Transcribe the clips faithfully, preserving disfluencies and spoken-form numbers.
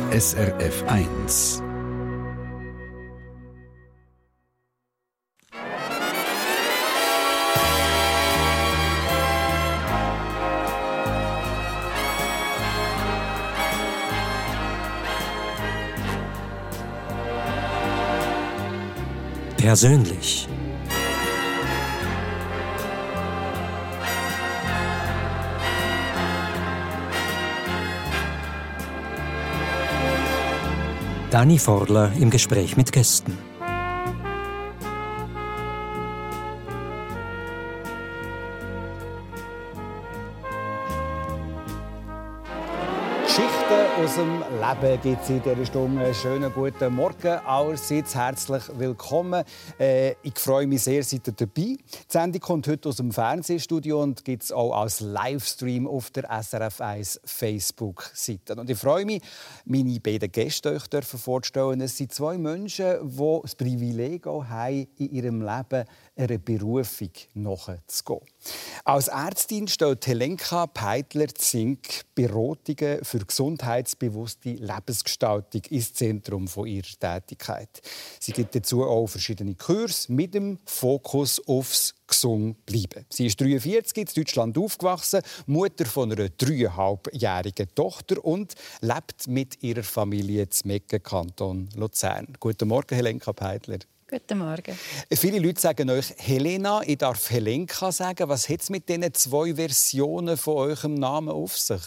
S R F eins. Persönlich. Dani Forler im Gespräch mit Gästen. Aus dem Leben gibt es in dieser Stunde. Einen schönen guten Morgen allerseits. Herzlich willkommen. Äh, ich freue mich sehr, seid ihr dabei. Die Sendung kommt heute aus dem Fernsehstudio und gibt es auch als Livestream auf der S R F eins Facebook-Seite. Und ich freue mich, meine beiden Gäste euch dürfen vorzustellen. Es sind zwei Menschen, die das Privileg auch haben, in ihrem Leben einer Berufung nachzugehen. Als Ärztin stellt Helenka Peitler-Zink Beratungen für gesundheitsbewusste Lebensgestaltung ins Zentrum ihrer Tätigkeit. Sie gibt dazu auch verschiedene Kurse mit dem Fokus aufs gesund bleiben. Sie ist dreiundvierzig, in Deutschland aufgewachsen, Mutter von einer dreieinhalbjährigen Tochter und lebt mit ihrer Familie im Mecken, Kanton Luzern. Guten Morgen, Helenka Peitler. Guten Morgen. Viele Leute sagen euch Helena, ich darf Helenka sagen. Was hat es mit diesen zwei Versionen von eurem Namen auf sich?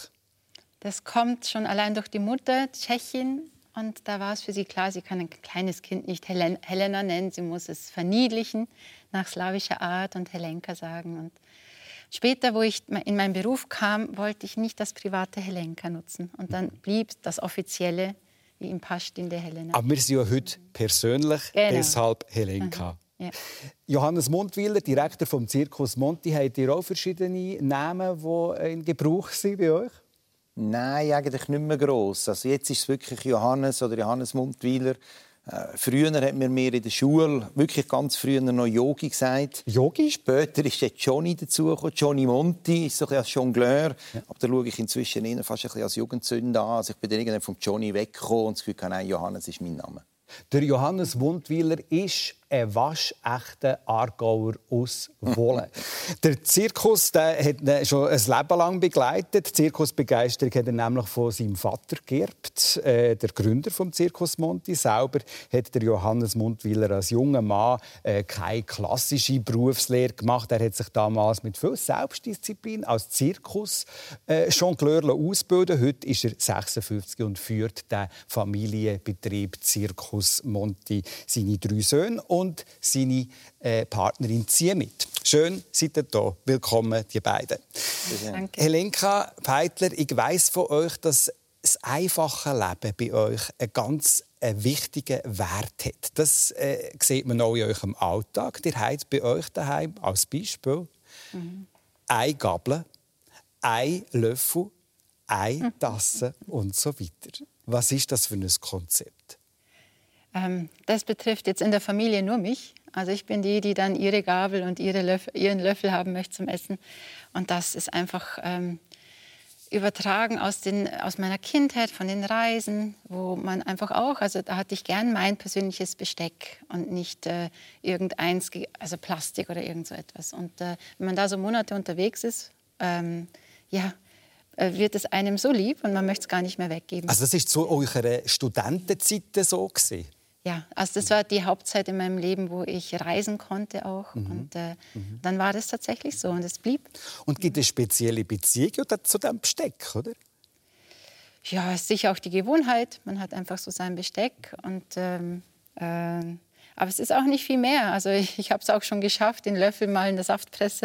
Das kommt schon allein durch die Mutter, Tschechin. Und da war es für sie klar, sie kann ein kleines Kind nicht Helen Helena nennen. Sie muss es verniedlichen nach slawischer Art und Helenka sagen. Und später, wo ich in meinen Beruf kam, wollte ich nicht das private Helenka nutzen. Und dann blieb das Offizielle, wie im passt, in der Helena. Aber wir sind ja heute persönlich, genau. Deshalb Helenka. Mhm. Ja. Johannes Mundwiler, Direktor vom Zirkus Monti, habt ihr auch verschiedene Namen, die in Gebrauch sind bei euch? Nein, eigentlich nicht mehr gross. Also jetzt ist es wirklich Johannes oder Johannes Mundwiler. Äh, früher hat man mir in der Schule wirklich ganz früher noch Yogi gesagt. Yogi? Später ist jetzt Johnny dazugekommen. Johnny Monti ist so ein bisschen als Jongleur. Ja. Aber da schaue ich inzwischen eher fast ein bisschen als Jugendsünde an. Also ich bin dann irgendwann vom Johnny weggekommen und das Gefühl, nein, Johannes ist mein Name. Der Johannes Mundwiler ist ein waschechter Aargauer aus Wohlen. Der Zirkus der hat ihn schon ein Leben lang begleitet. Die Zirkusbegeisterung hat er nämlich von seinem Vater geerbt. Äh, der Gründer des Zirkus Monti selber hat der Johannes Mundwiler als junger Mann äh, keine klassische Berufslehre gemacht. Er hat sich damals mit viel Selbstdisziplin als Zirkus-Jongleur äh, ausbilden. Heute ist er sechsundfünfzig und führt den Familienbetrieb Zirkus Monti. Seine drei Söhne und seine äh, Partnerin ziehen mit. Schön, seid ihr da. Willkommen, die beiden. Danke. Helenka Peitler, ich weiss von euch, dass das einfache Leben bei euch einen ganz äh, wichtigen Wert hat. Das äh, sieht man auch in eurem Alltag. Ihr habt bei euch daheim als Beispiel mhm. eine Gabel, ein Löffel, eine Tasse mhm. und so weiter. Was ist das für ein Konzept? Ähm, das betrifft jetzt in der Familie nur mich. Also ich bin die, die dann ihre Gabel und ihre Löffel, ihren Löffel haben möchte zum Essen. Und das ist einfach ähm, übertragen aus, den, aus meiner Kindheit, von den Reisen, wo man einfach auch, also da hatte ich gern mein persönliches Besteck und nicht äh, irgendeins, also Plastik oder irgend so etwas. Und äh, wenn man da so Monate unterwegs ist, ähm, ja, wird es einem so lieb und man möchte es gar nicht mehr weggeben. Also das war zu eurer Studentenzeit so gewesen? Ja, also das war die Hauptzeit in meinem Leben, wo ich reisen konnte auch. Mhm. Und äh, mhm. dann war das tatsächlich so und es blieb. Und gibt es spezielle Beziehungen zu diesem Besteck, oder? Ja, es ist sicher auch die Gewohnheit. Man hat einfach so sein Besteck. Und, ähm, äh, aber es ist auch nicht viel mehr. Also ich, ich habe es auch schon geschafft, den Löffel mal in der Saftpresse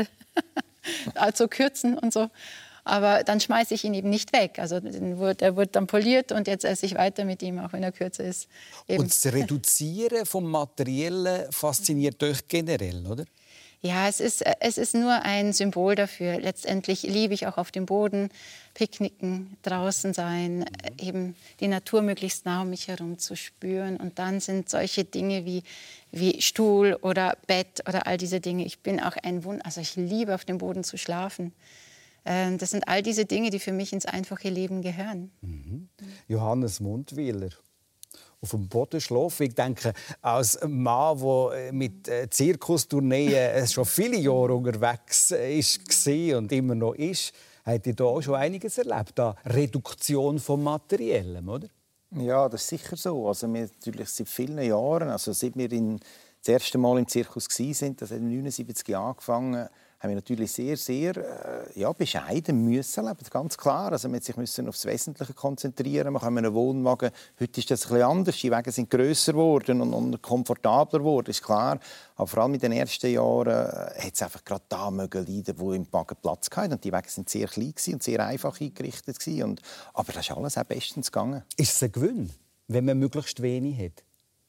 zu kürzen und so. Aber dann schmeiße ich ihn eben nicht weg. Also der wird dann poliert und jetzt esse ich weiter mit ihm, auch wenn er kürzer ist. Eben. Und das Reduzieren vom Materiellen fasziniert euch generell, oder? Ja, es ist, es ist nur ein Symbol dafür. Letztendlich liebe ich auch auf dem Boden picknicken, draußen sein, eben die Natur möglichst nah um mich herum zu spüren. Und dann sind solche Dinge wie, wie Stuhl oder Bett oder all diese Dinge. Ich bin auch ein Wund, also ich liebe auf dem Boden zu schlafen. äh, das sind all diese Dinge, die für mich ins einfache Leben gehören. Mhm. Johannes Mundwiler. Auf dem Boden schlafen. Ich denke, als Mann, der mit Zirkustourneen schon viele Jahre unterwegs war und immer noch ist, hat ihr da auch schon einiges erlebt, an Reduktion von Materiellem, oder? Ja, das ist sicher so. Also wir natürlich seit vielen Jahren, also seit wir in, das erste Mal im Zirkus waren, das hat in neunundsiebzig angefangen, haben wir natürlich sehr, sehr äh, ja, bescheiden müssen leben, ganz klar. Also man musste sich auf das Wesentliche konzentrieren. Man kann einen Wohnwagen. Heute ist das ein bisschen anders. Die Wege sind grösser geworden und, und komfortabler geworden, ist klar. Aber vor allem in den ersten Jahren äh, hat es einfach gerade da mögen leiden, wo im Wagen Platz hatte. Und die Wege sind sehr klein und sehr einfach eingerichtet gewesen. Und, aber das ist alles auch bestens gegangen. Ist es ein Gewinn, wenn man möglichst wenig hat?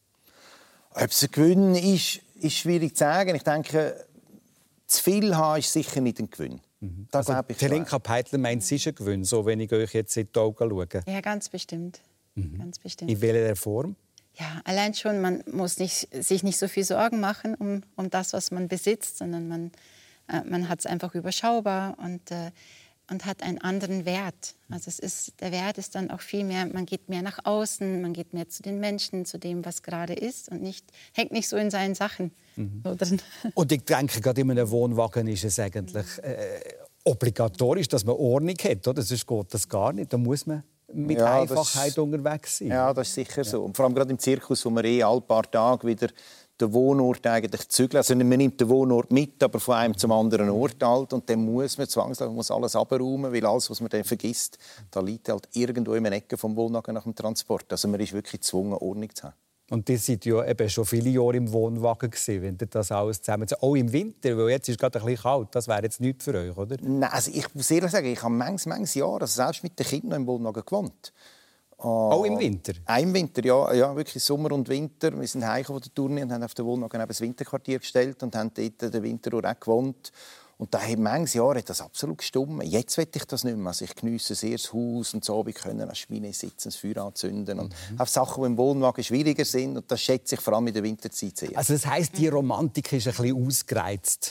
Ob es ein Gewinn ist, ist schwierig zu sagen. Ich denke, zu viel haben ist sicher nicht ein Gewinn. Mhm. Das also, Helenka Peitler meint, es ist ein Gewinn, so wenn ich euch jetzt in die Augen schaue. Ja, ganz bestimmt. Mhm. Ganz bestimmt. In welcher Form? Ja, allein schon, man muss nicht, sich nicht so viel Sorgen machen um, um das, was man besitzt, sondern man, äh, man hat es einfach überschaubar und, äh, und hat einen anderen Wert. Also es ist, der Wert ist dann auch viel mehr, man geht mehr nach außen, man geht mehr zu den Menschen, zu dem, was gerade ist und nicht, hängt nicht so in seinen Sachen. Mhm. So drin. Und ich denke, gerade in einem Wohnwagen ist es eigentlich äh, obligatorisch, dass man Ordnung hat. Oder? Sonst geht das gar nicht. Da muss man mit ja, Einfachheit das, unterwegs sein. Ja, das ist sicher ja. so. Und vor allem gerade im Zirkus, wo man eh alle paar Tage wieder den Wohnort eigentlich zügeln. Also man nimmt den Wohnort mit, aber von einem zum anderen Ort halt. Und dann muss man zwangsläufig muss alles abräumen, weil alles, was man dann vergisst, da liegt halt irgendwo in einer Ecke vom Wohnwagen nach dem Transport. Also man ist wirklich gezwungen, Ordnung zu haben. Und ihr seid ja eben schon viele Jahre im Wohnwagen gewesen, wenn ihr das alles zusammen... Auch im Winter, weil jetzt ist es gerade ein bisschen kalt. Das wäre jetzt nichts für euch, oder? Nein, also ich muss ehrlich sagen, ich habe manches, manches Jahr, also selbst mit den Kindern im Wohnwagen gewohnt. Oh, auch im Winter? Auch im Winter, ja, ja, wirklich Sommer und Winter. Wir sind heimgekommen von der Tournee und haben auf den Wohnwagen das Winterquartier gestellt und haben dort den Winter auch gewohnt. Und da hat manches Jahr hat das absolut gestimmt. Jetzt will ich das nicht mehr. Also ich geniesse sehr das Haus und so. Wir können als Schweine sitzen, das Feuer anzünden. Und mhm. auch Sachen, die im Wohnwagen schwieriger sind. Und das schätze ich vor allem in der Winterzeit sehr. Also das heisst, die Romantik ist ein bisschen ausgereizt?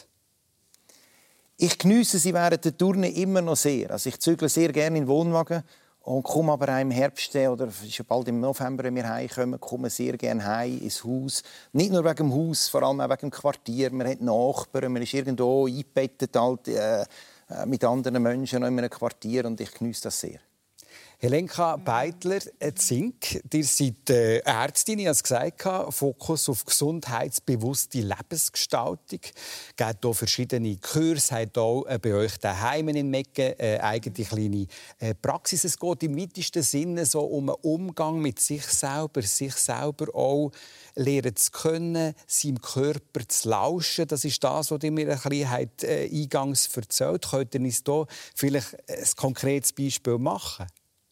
Ich geniesse sie während der Tournee immer noch sehr. Also ich zügle sehr gerne in den Wohnwagen. Und komme aber auch im Herbst, oder ist ja bald im November, wenn wir heimkommen, komme sehr gerne heim ins Haus. Nicht nur wegen dem Haus, vor allem auch wegen dem Quartier. Man hat Nachbarn, man ist irgendwo eingebettet halt, äh, mit anderen Menschen in einem Quartier und ich geniesse das sehr. Helenka Peitler, Zink, ihr seid äh, Ärztin, ich habe es gesagt, Fokus auf gesundheitsbewusste Lebensgestaltung. Es gibt hier verschiedene Kurse, habt auch äh, bei euch daheim in Mecken äh, eigene kleine äh, Praxis. Es geht im weitesten Sinne so um einen Umgang mit sich selber, sich selber auch lernen zu können, seinem Körper zu lauschen. Das ist das, was ihr mir ein bisschen habt, äh, eingangs erzählt. Könnt ihr uns hier vielleicht ein konkretes Beispiel machen?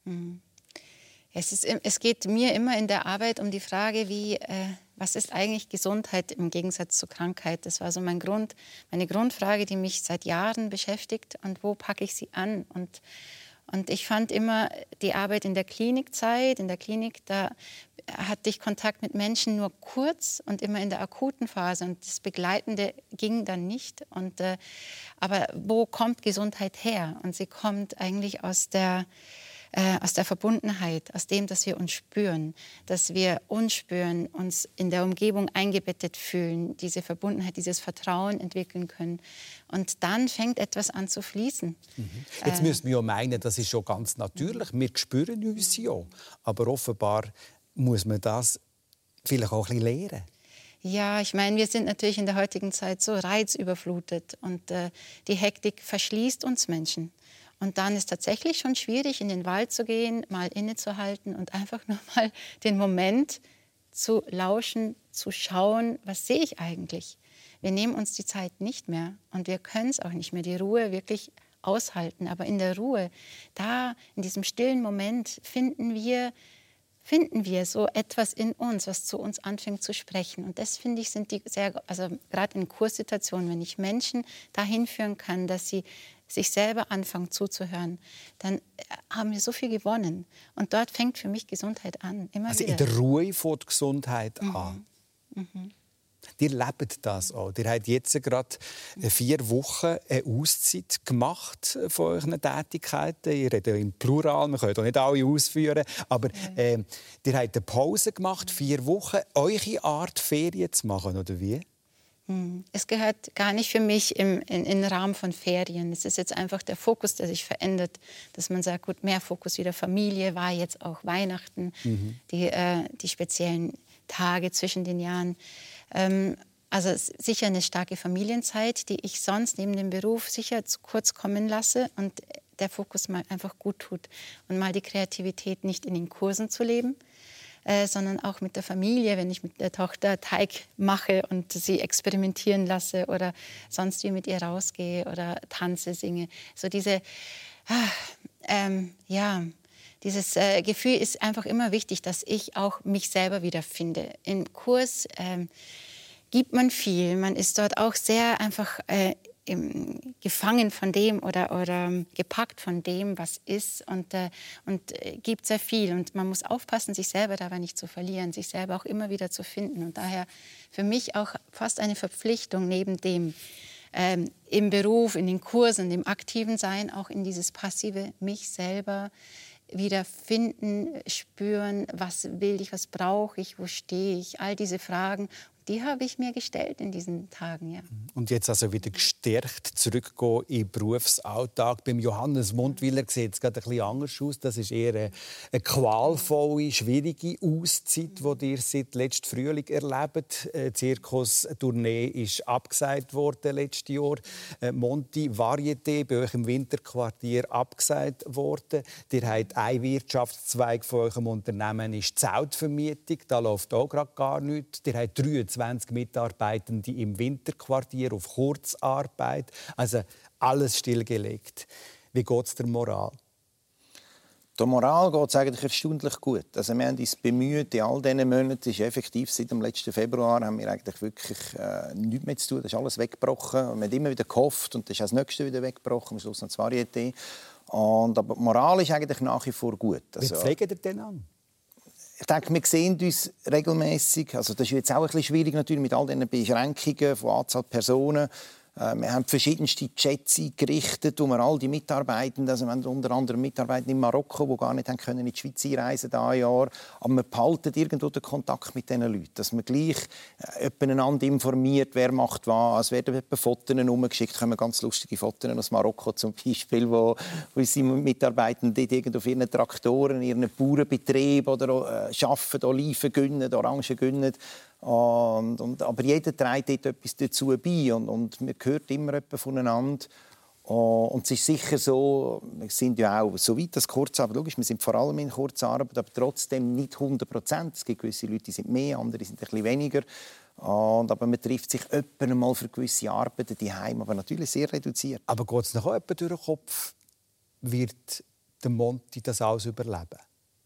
Es, ist, es geht mir immer in der Arbeit um die Frage, wie, äh, was ist eigentlich Gesundheit im Gegensatz zur Krankheit? Das war so mein Grund, meine Grundfrage, die mich seit Jahren beschäftigt. Und wo packe ich sie an? Und, und ich fand immer die Arbeit in der Klinikzeit, in der Klinik, da hatte ich Kontakt mit Menschen nur kurz und immer in der akuten Phase. Und das Begleitende ging dann nicht. Und, äh, aber wo kommt Gesundheit her? Und sie kommt eigentlich aus der... Äh, aus der Verbundenheit, aus dem, dass wir uns spüren, dass wir uns spüren, uns in der Umgebung eingebettet fühlen, diese Verbundenheit, dieses Vertrauen entwickeln können. Und dann fängt etwas an zu fließen. Mhm. Jetzt äh, müssen wir ja meinen, das ist schon ganz natürlich. Wir spüren uns ja. Aber offenbar muss man das vielleicht auch ein bisschen lernen. Ja, ich meine, wir sind natürlich in der heutigen Zeit so reizüberflutet. Und äh, die Hektik verschließt uns Menschen. Und dann ist tatsächlich schon schwierig, in den Wald zu gehen, mal innezuhalten und einfach nur mal den Moment zu lauschen, zu schauen, was sehe ich eigentlich? Wir nehmen uns die Zeit nicht mehr und wir können es auch nicht mehr, die Ruhe wirklich aushalten. Aber in der Ruhe, da in diesem stillen Moment finden wir, finden wir so etwas in uns, was zu uns anfängt zu sprechen. Und das, finde ich, sind die sehr, also gerade in Kurssituationen, wenn ich Menschen dahin führen kann, dass sie sich selber anfangen zuzuhören, dann haben wir so viel gewonnen. Und dort fängt für mich Gesundheit an. Immer also wieder. In der Ruhe fängt Gesundheit mhm. an. Mhm. Ihr lebt das auch. Ihr habt jetzt gerade vier Wochen eine Auszeit gemacht von euren Tätigkeiten. Ihr redet im Plural, wir können auch nicht alle ausführen. Aber äh, ihr habt eine Pause gemacht, vier Wochen. Eure Art, Ferien zu machen, oder wie? Es gehört gar nicht für mich im, in, in den Rahmen von Ferien. Es ist jetzt einfach der Fokus, der sich verändert. Dass man sagt, gut, mehr Fokus wieder Familie, war jetzt auch Weihnachten, mhm. die, äh, die speziellen Tage zwischen den Jahren. Ähm, also es ist sicher eine starke Familienzeit, die ich sonst neben dem Beruf sicher zu kurz kommen lasse und der Fokus mal einfach gut tut. Und mal die Kreativität nicht in den Kursen zu leben, Äh, sondern auch mit der Familie, wenn ich mit der Tochter Teig mache und sie experimentieren lasse oder sonst wie mit ihr rausgehe oder tanze, singe. So diese, ah, ähm, ja, dieses äh, Gefühl ist einfach immer wichtig, dass ich auch mich selber wiederfinde. Im Kurs ähm, gibt man viel, man ist dort auch sehr einfach äh, Im, gefangen von dem oder, oder gepackt von dem, was ist und, äh, und äh, gibt sehr viel. Und man muss aufpassen, sich selber dabei nicht zu verlieren, sich selber auch immer wieder zu finden. Und daher für mich auch fast eine Verpflichtung neben dem ähm, im Beruf, in den Kursen, dem aktiven Sein, auch in dieses passive mich selber wieder finden, spüren, was will ich, was brauche ich, wo stehe ich, all diese Fragen. Die habe ich mir gestellt in diesen Tagen, ja. Und jetzt also wieder gestärkt zurückgehen in den Berufsalltag. Beim Johannes Mundwiller sieht es gerade ein bisschen anders aus. Das ist eher eine, eine qualvolle, schwierige Auszeit, die ihr seit letztem Frühling erlebt. Die Zirkustournee ist abgesagt worden letztes Jahr. Monti Varieté bei euch im Winterquartier abgesagt worden. Ihr habt ein Wirtschaftszweig von eurem Unternehmen ist die Zeltvermietung. Da läuft auch gerade gar nichts. Ihr habt dreiundzwanzig Mitarbeitende im Winterquartier auf Kurzarbeit. Also alles stillgelegt. Wie geht es der Moral? Der Moral geht es eigentlich erstaunlich gut. Also wir haben uns bemüht, in all diesen Monaten, ist effektiv seit dem letzten Februar, haben wir eigentlich wirklich äh, nichts mehr zu tun. Das ist alles weggebrochen. Wir haben immer wieder gehofft und das ist das Nächste wieder weggebrochen. Am Schluss noch das Varieté. Und, aber die Moral ist eigentlich nach wie vor gut. Also, wie pflegt ihr denn an? Ich denke, wir sehen uns regelmäßig. Also das ist jetzt auch ein bisschen schwierig natürlich mit all diesen Beschränkungen von Anzahl Personen. Wir haben verschiedenste Chats eingerichtet, wo wir all die Mitarbeitenden, also wir haben unter anderem Mitarbeiter in Marokko, die gar nicht haben können in die Schweiz einreisen dieses Jahr. Aber wir behalten irgendwo den Kontakt mit diesen Leuten, dass man gleich äh, einander informiert, wer macht was. Es werden Fotos herumgeschickt, kommen ganz lustige Fotos aus Marokko zum Beispiel, wo, wo unsere Mitarbeitenden dort auf ihren Traktoren, ihren Bauernbetrieben oder äh, arbeiten, Oliven gönnen, Orangen gönnen. Und, und, aber jeder trägt dort etwas dazu bei und, und man hört immer etwas voneinander. Und es ist sicher so, wir sind ja auch so weit, dass Kurzarbeit, logisch, wir sind vor allem in Kurzarbeit, aber trotzdem nicht hundert Prozent. Es gibt gewisse Leute, die sind mehr, andere sind ein bisschen weniger. Und, aber man trifft sich öppe mal für gewisse Arbeiten daheim, aber natürlich sehr reduziert. Aber geht es noch etwa durch den Kopf, wird der Monti das alles überleben?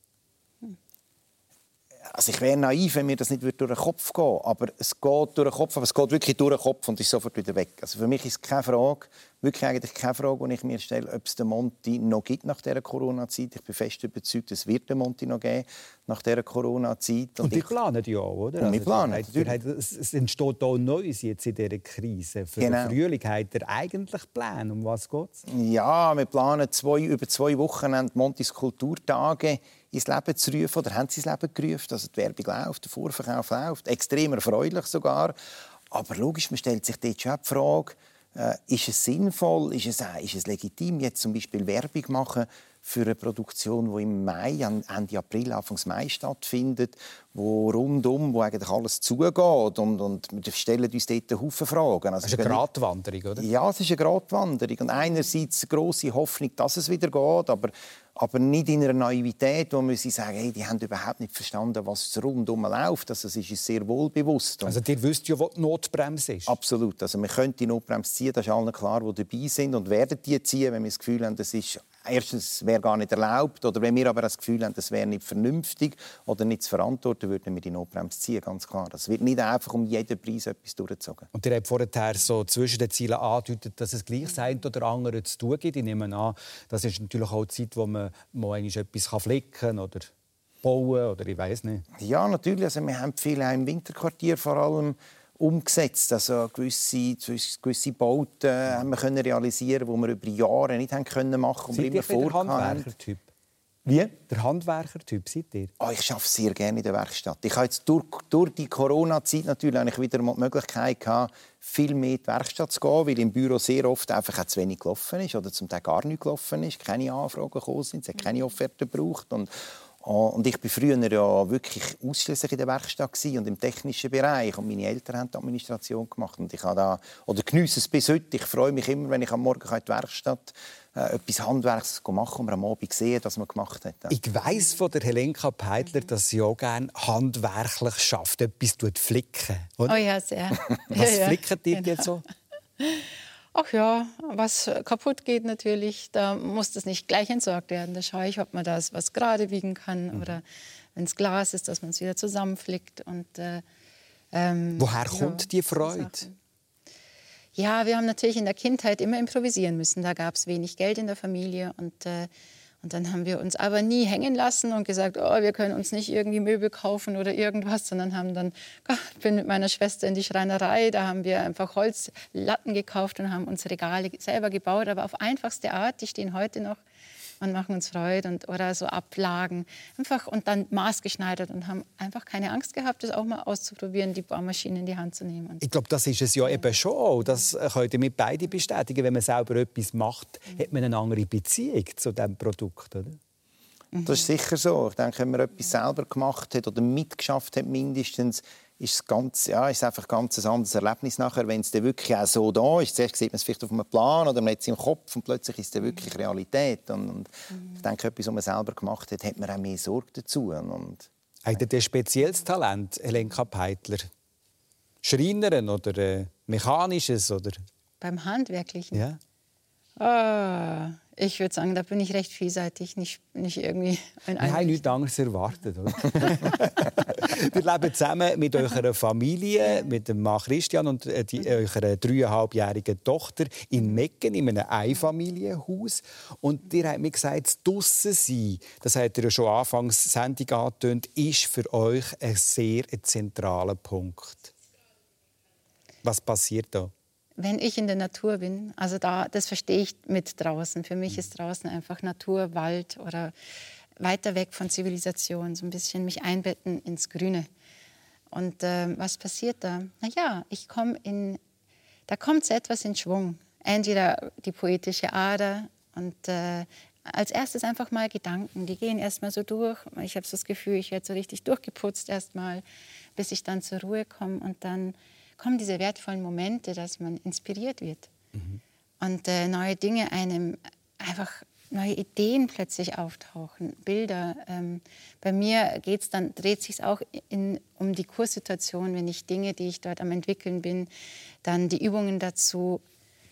Also ich wäre naiv, wenn mir das nicht durch den Kopf gehen würde. Aber es geht durch den Kopf, aber es geht wirklich durch den Kopf und ist sofort wieder weg. Also für mich ist es keine Frage, wirklich eigentlich keine Frage, die ich mir stelle, ob es den Monti noch gibt nach dieser Corona-Zeit. Ich bin fest überzeugt, es wird den Monti noch geben nach dieser Corona-Zeit. Und, und die planen ja auch, oder? Und wir planen, also, hat, es entsteht auch Neues jetzt in dieser Krise. Für genau. den Frühling habt ihr eigentlich Pläne. Um was geht es? Ja, wir planen zwei, über zwei Wochen Montis Kulturtage ins Leben zu rufen. Oder haben sie ins Leben gerufen? Also die Werbung läuft, der Vorverkauf läuft. Extrem erfreulich sogar. Aber logisch, man stellt sich dort schon die Frage, äh, ist es sinnvoll, ist es, ist es legitim, jetzt zum Beispiel Werbung machen für eine Produktion, die im Mai, Ende April, Anfang Mai stattfindet, wo rundum, wo eigentlich alles zugeht. Und, und wir stellen uns dort einen Haufen Fragen. Also das ist eine Gratwanderung, oder? Ja, es ist eine Gratwanderung. Und einerseits eine grosse Hoffnung, dass es wieder geht, aber, aber nicht in einer Naivität, wo wir sagen, hey, die haben überhaupt nicht verstanden, was rundum läuft. Also, es ist uns sehr wohl bewusst. Also ihr wisst ja, wo die Notbremse ist? Absolut. Also, wir können die Notbremse ziehen, das ist allen klar, die dabei sind und werden die ziehen, wenn wir das Gefühl haben, das ist erstens wäre gar nicht erlaubt, oder wenn wir aber das Gefühl haben, das wäre nicht vernünftig oder nicht zu verantworten, würden wir die Notbremse ziehen, ganz klar. Es wird nicht einfach um jeden Preis etwas durchgezogen. Und ihr habt vorher so zwischen den Zielen angedeutet, dass es gleich das eine oder andere zu tun gibt. Ich nehme an, das ist natürlich auch die Zeit, wo man mal etwas flicken kann oder bauen oder ich weiß nicht. Ja, natürlich. Also wir haben viele im Winterquartier vor allem umgesetzt. Also gewisse, gewisse Bauten haben wir können realisieren, die wir über Jahre nicht haben können machen. Seid ihr der Handwerkertyp? Wie? Der Handwerkertyp seid ihr? Oh, ich arbeite sehr gerne in der Werkstatt. Ich habe jetzt durch, durch die Corona-Zeit natürlich ich wieder die Möglichkeit gehabt, viel mehr in die Werkstatt zu gehen, weil im Büro sehr oft einfach zu wenig gelaufen ist oder zum Teil gar nicht gelaufen ist, keine Anfragen gekommen sind, es hat keine Offerten gebraucht. Und Und ich war früher ja wirklich ausschließlich in der Werkstatt und im technischen Bereich. Und meine Eltern haben die Administration gemacht. Und ich habe da, oder geniesse es bis heute. Ich freue mich immer, wenn ich am Morgen in die Werkstatt äh, etwas Handwerks machen und wir am Abend sehen, was man gemacht hat. Ich weiss von der Helenka Peitler, dass sie auch gerne handwerklich schafft, etwas flicken. Oder? Oh ja, sehr. Was ja, flickt ihr genau. jetzt so? Ach ja, was kaputt geht natürlich, da muss das nicht gleich entsorgt werden. Da schaue ich, ob man das was gerade biegen kann mhm. oder wenn es Glas ist, dass man es wieder zusammenflickt. Und, äh, ähm, Woher kommt ja, die Freude? Ja, wir haben natürlich in der Kindheit immer improvisieren müssen. Da gab es wenig Geld in der Familie und äh, Und dann haben wir uns aber nie hängen lassen und gesagt, oh, wir können uns nicht irgendwie Möbel kaufen oder irgendwas, sondern haben dann, ich bin mit meiner Schwester in die Schreinerei, da haben wir einfach Holzlatten gekauft und haben uns Regale selber gebaut, aber auf einfachste Art, die stehen heute noch und machen uns Freude und, oder so Ablagen. Einfach, und dann maßgeschneidert und haben einfach keine Angst gehabt, das auch mal auszuprobieren, die Baumaschine in die Hand zu nehmen. Und ich glaube, das ist es ja eben schon. Das könnt ihr mit beide bestätigen. Wenn man selber etwas macht, mhm. hat man eine andere Beziehung zu diesem Produkt, oder? Das ist sicher so. Ich denke, wenn man etwas selber gemacht hat oder mitgeschafft hat, mindestens, ist es ganz, ja, ist einfach ganz ein anderes Erlebnis nachher, wenn es dann wirklich auch so da ist. Zuerst sieht man es vielleicht auf einem Plan oder man hat es im Kopf und plötzlich ist es dann wirklich Realität. Und, und mhm. ich denke, etwas, was man selber gemacht hat, hat man auch mehr Sorge dazu. Und habt ihr ein spezielles Talent, Helenka Peitler? Schreinerin oder äh, Mechanisches? Oder? Beim Handwerklichen? Ja. Ah, ich würde sagen, da bin ich recht vielseitig, nicht, nicht irgendwie ein Wir haben nichts anderes erwartet. Oder? Wir leben zusammen mit eurer Familie, mit dem Mann Christian und die, eurer dreieinhalbjährigen Tochter in Mecken, in einem Einfamilienhaus. Und ihr habt mir gesagt, das Draussen-Sein, das habt ihr ja schon anfangs Sendung angetönt, ist für euch ein sehr zentraler Punkt. Was passiert da? Wenn ich in der Natur bin, also da, das verstehe ich mit draußen. Für mich ist draußen einfach Natur, Wald oder weiter weg von Zivilisation, so ein bisschen mich einbetten ins Grüne. Und äh, was passiert da? Na ja, ich komme in, da kommt so etwas in Schwung. Entweder die poetische Ader und äh, als erstes einfach mal Gedanken, die gehen erst mal so durch. Ich habe so das Gefühl, ich werde so richtig durchgeputzt erst mal, bis ich dann zur Ruhe komme und dann kommen diese wertvollen Momente, dass man inspiriert wird. Mhm. Und äh, neue Dinge einem, einfach neue Ideen plötzlich auftauchen, Bilder. Ähm, bei mir geht's dann, dreht sich auch in, um die Kurssituation, wenn ich Dinge, die ich dort am entwickeln bin, dann die Übungen dazu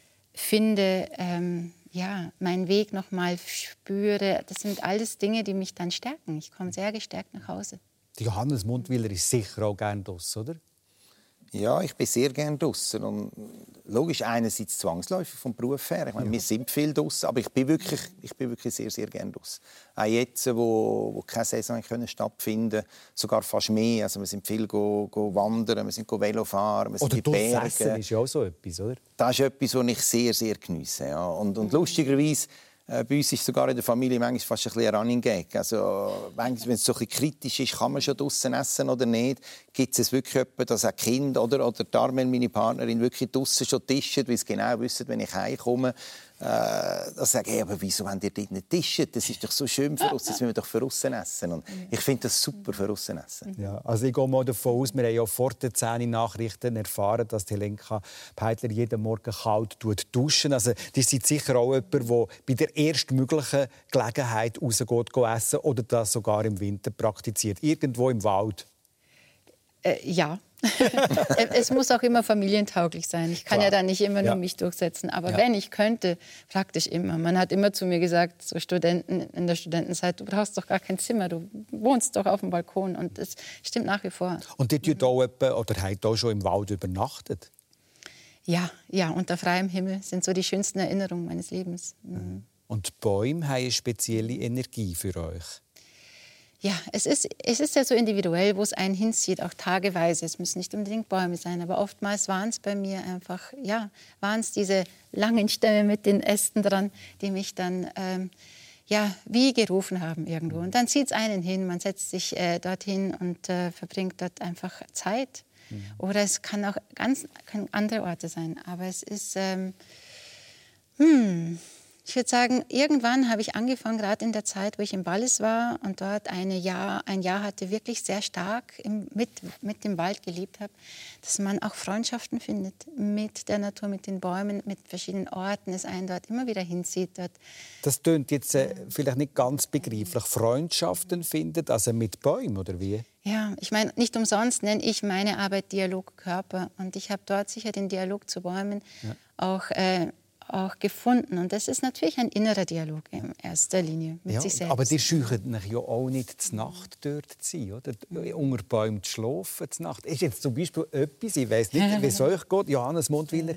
finde, ähm, ja, meinen Weg noch mal spüre. Das sind alles Dinge, die mich dann stärken. Ich komme sehr gestärkt nach Hause. Die Johannes Mundwiller ist sicher auch gerne draussen, oder? Ja, ich bin sehr gerne draußen und logisch einerseits zwangsläufig vom Beruf her. Ich meine, ja. wir sind viel draußen, aber ich bin wirklich, ich bin wirklich sehr, sehr gerne draußen. Auch jetzt, wo, wo keine Saison können stattfinden, sogar fast mehr. Also wir sind viel go, go wandern, wir sind go Velofahren, wir sind oder in Bergen. Essen ist ja auch so etwas, oder? Das ist etwas, was ich sehr, sehr geniesse. Ja. Und, und lustigerweise, Äh, bei uns ist sogar in der Familie manchmal fast ein bisschen ein Running Gag. Also, wenn es so ein bisschen kritisch ist, kann man schon draussen essen oder nicht? Gibt es wirklich jemanden, dass ein Kind oder, oder Darmen, meine Partnerin, wirklich draussen schon tischen, weil sie genau wissen, wenn ich heimkomme, äh, dann sage ich, hey, aber wieso wollt ihr dort nicht tischen? Das ist doch so schön für uns, das müssen wir doch für draussen essen. Und ich finde das super für draussen essen. Ja, also ich gehe mal davon aus, wir haben ja vor den zehn Nachrichten erfahren, dass die Helenka Peitler jeden Morgen kalt duschen. Also die sind sicher auch jemand, der bei der erstmöglichen Gelegenheit rausgeht, essen oder das sogar im Winter praktiziert. Irgendwo im Wald. Äh, ja. Es muss auch immer familientauglich sein. Ich kann Klar. ja da nicht immer nur ja. mich durchsetzen. Aber ja. wenn ich könnte, praktisch immer. Man hat immer zu mir gesagt, so Studenten in der Studentenzeit, du brauchst doch gar kein Zimmer, du wohnst doch auf dem Balkon. Und das stimmt nach wie vor. Und die mhm. da oder habt ihr schon im Wald übernachtet? Ja, ja, unter freiem Himmel sind so die schönsten Erinnerungen meines Lebens. Mhm. Und die Bäume haben eine spezielle Energie für euch? Ja, es ist, es ist ja so individuell, wo es einen hinzieht, auch tageweise. Es müssen nicht unbedingt Bäume sein, aber oftmals waren es bei mir einfach, ja, waren es diese langen Stämme mit den Ästen dran, die mich dann, ähm, ja, wie gerufen haben irgendwo. Und dann zieht es einen hin, man setzt sich äh, dorthin und äh, verbringt dort einfach Zeit. Mhm. Oder es kann auch ganz kann andere Orte sein, aber es ist, ähm, hm... Ich würde sagen, irgendwann habe ich angefangen, gerade in der Zeit, wo ich im Wallis war und dort eine Jahr, ein Jahr hatte, wirklich sehr stark im, mit, mit dem Wald gelebt habe, dass man auch Freundschaften findet mit der Natur, mit den Bäumen, mit verschiedenen Orten, es einen dort immer wieder hinzieht. Dort. Das klingt jetzt äh, vielleicht nicht ganz begreiflich. Freundschaften findet, also mit Bäumen, oder wie? Ja, ich meine, nicht umsonst nenne ich meine Arbeit Dialog Körper. Und ich habe dort sicher den Dialog zu Bäumen ja. auch äh, auch gefunden. Und das ist natürlich ein innerer Dialog in erster Linie mit ja, sich selbst. Aber die scheuchen euch ja auch nicht zur Nacht dort zu sein, oder? Mhm. Unter Bäumen zu schlafen zur Nacht. Ist jetzt zum Beispiel etwas, ich weiss nicht, wie es euch geht, Johannes Mundwiller.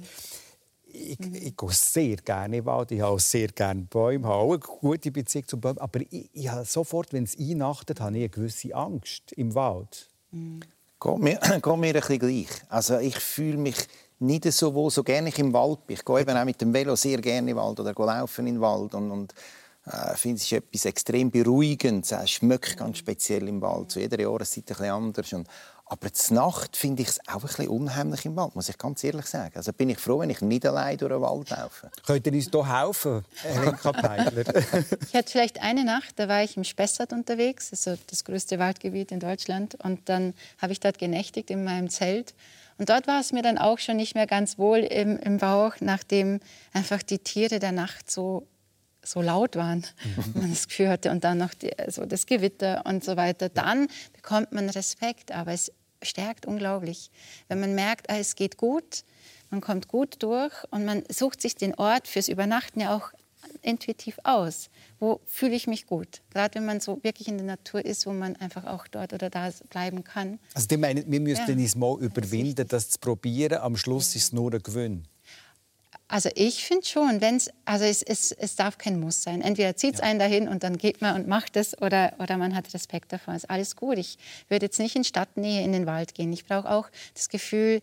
Ich, mhm. ich gehe sehr gerne in den Wald, ich habe auch sehr gerne Bäume, habe auch eine gute Beziehung zu Bäumen. Aber ich, ich habe sofort, wenn es einnachtet, habe ich eine gewisse Angst im Wald. Mhm. Geht mir, geht mir ein bisschen gleich. Also ich fühle mich nicht so wohl, so gerne ich im Wald bin. Ich gehe eben auch mit dem Velo sehr gerne in den Wald oder gehe laufen in den Wald. Und, und äh, finde es ist etwas extrem Beruhigendes. Es schmeckt ganz speziell im Wald. Zu jeder Jahreszeit ein bisschen anders. Und, aber zur Nacht finde ich es auch ein bisschen unheimlich im Wald, muss ich ganz ehrlich sagen. Also bin ich froh, wenn ich nicht allein durch den Wald laufe. Könnt ihr uns hier helfen, Helenka Peidler? Ich hatte vielleicht eine Nacht, da war ich im Spessart unterwegs, also das größte Waldgebiet in Deutschland. Und dann habe ich dort genächtigt in meinem Zelt. Und dort war es mir dann auch schon nicht mehr ganz wohl im, im Bauch, nachdem einfach die Tiere der Nacht so, so laut waren. Mhm. Man das Gefühl hatte und dann noch die, so das Gewitter und so weiter. Dann bekommt man Respekt, aber es stärkt unglaublich. Wenn man merkt, ah, es geht gut, man kommt gut durch und man sucht sich den Ort fürs Übernachten ja auch intuitiv aus. Wo fühle ich mich gut? Gerade wenn man so wirklich in der Natur ist, wo man einfach auch dort oder da bleiben kann. Also die meinen, wir müssten ja. uns mal überwinden, das zu probieren. Am Schluss ist es nur ein Gewinn. Also ich finde schon, wenn's, also es, es, es darf kein Muss sein. Entweder zieht es ja. einen dahin und dann geht man und macht es oder, oder man hat Respekt davor. Ist alles gut. Ich würde jetzt nicht in Stadtnähe in den Wald gehen. Ich brauche auch das Gefühl,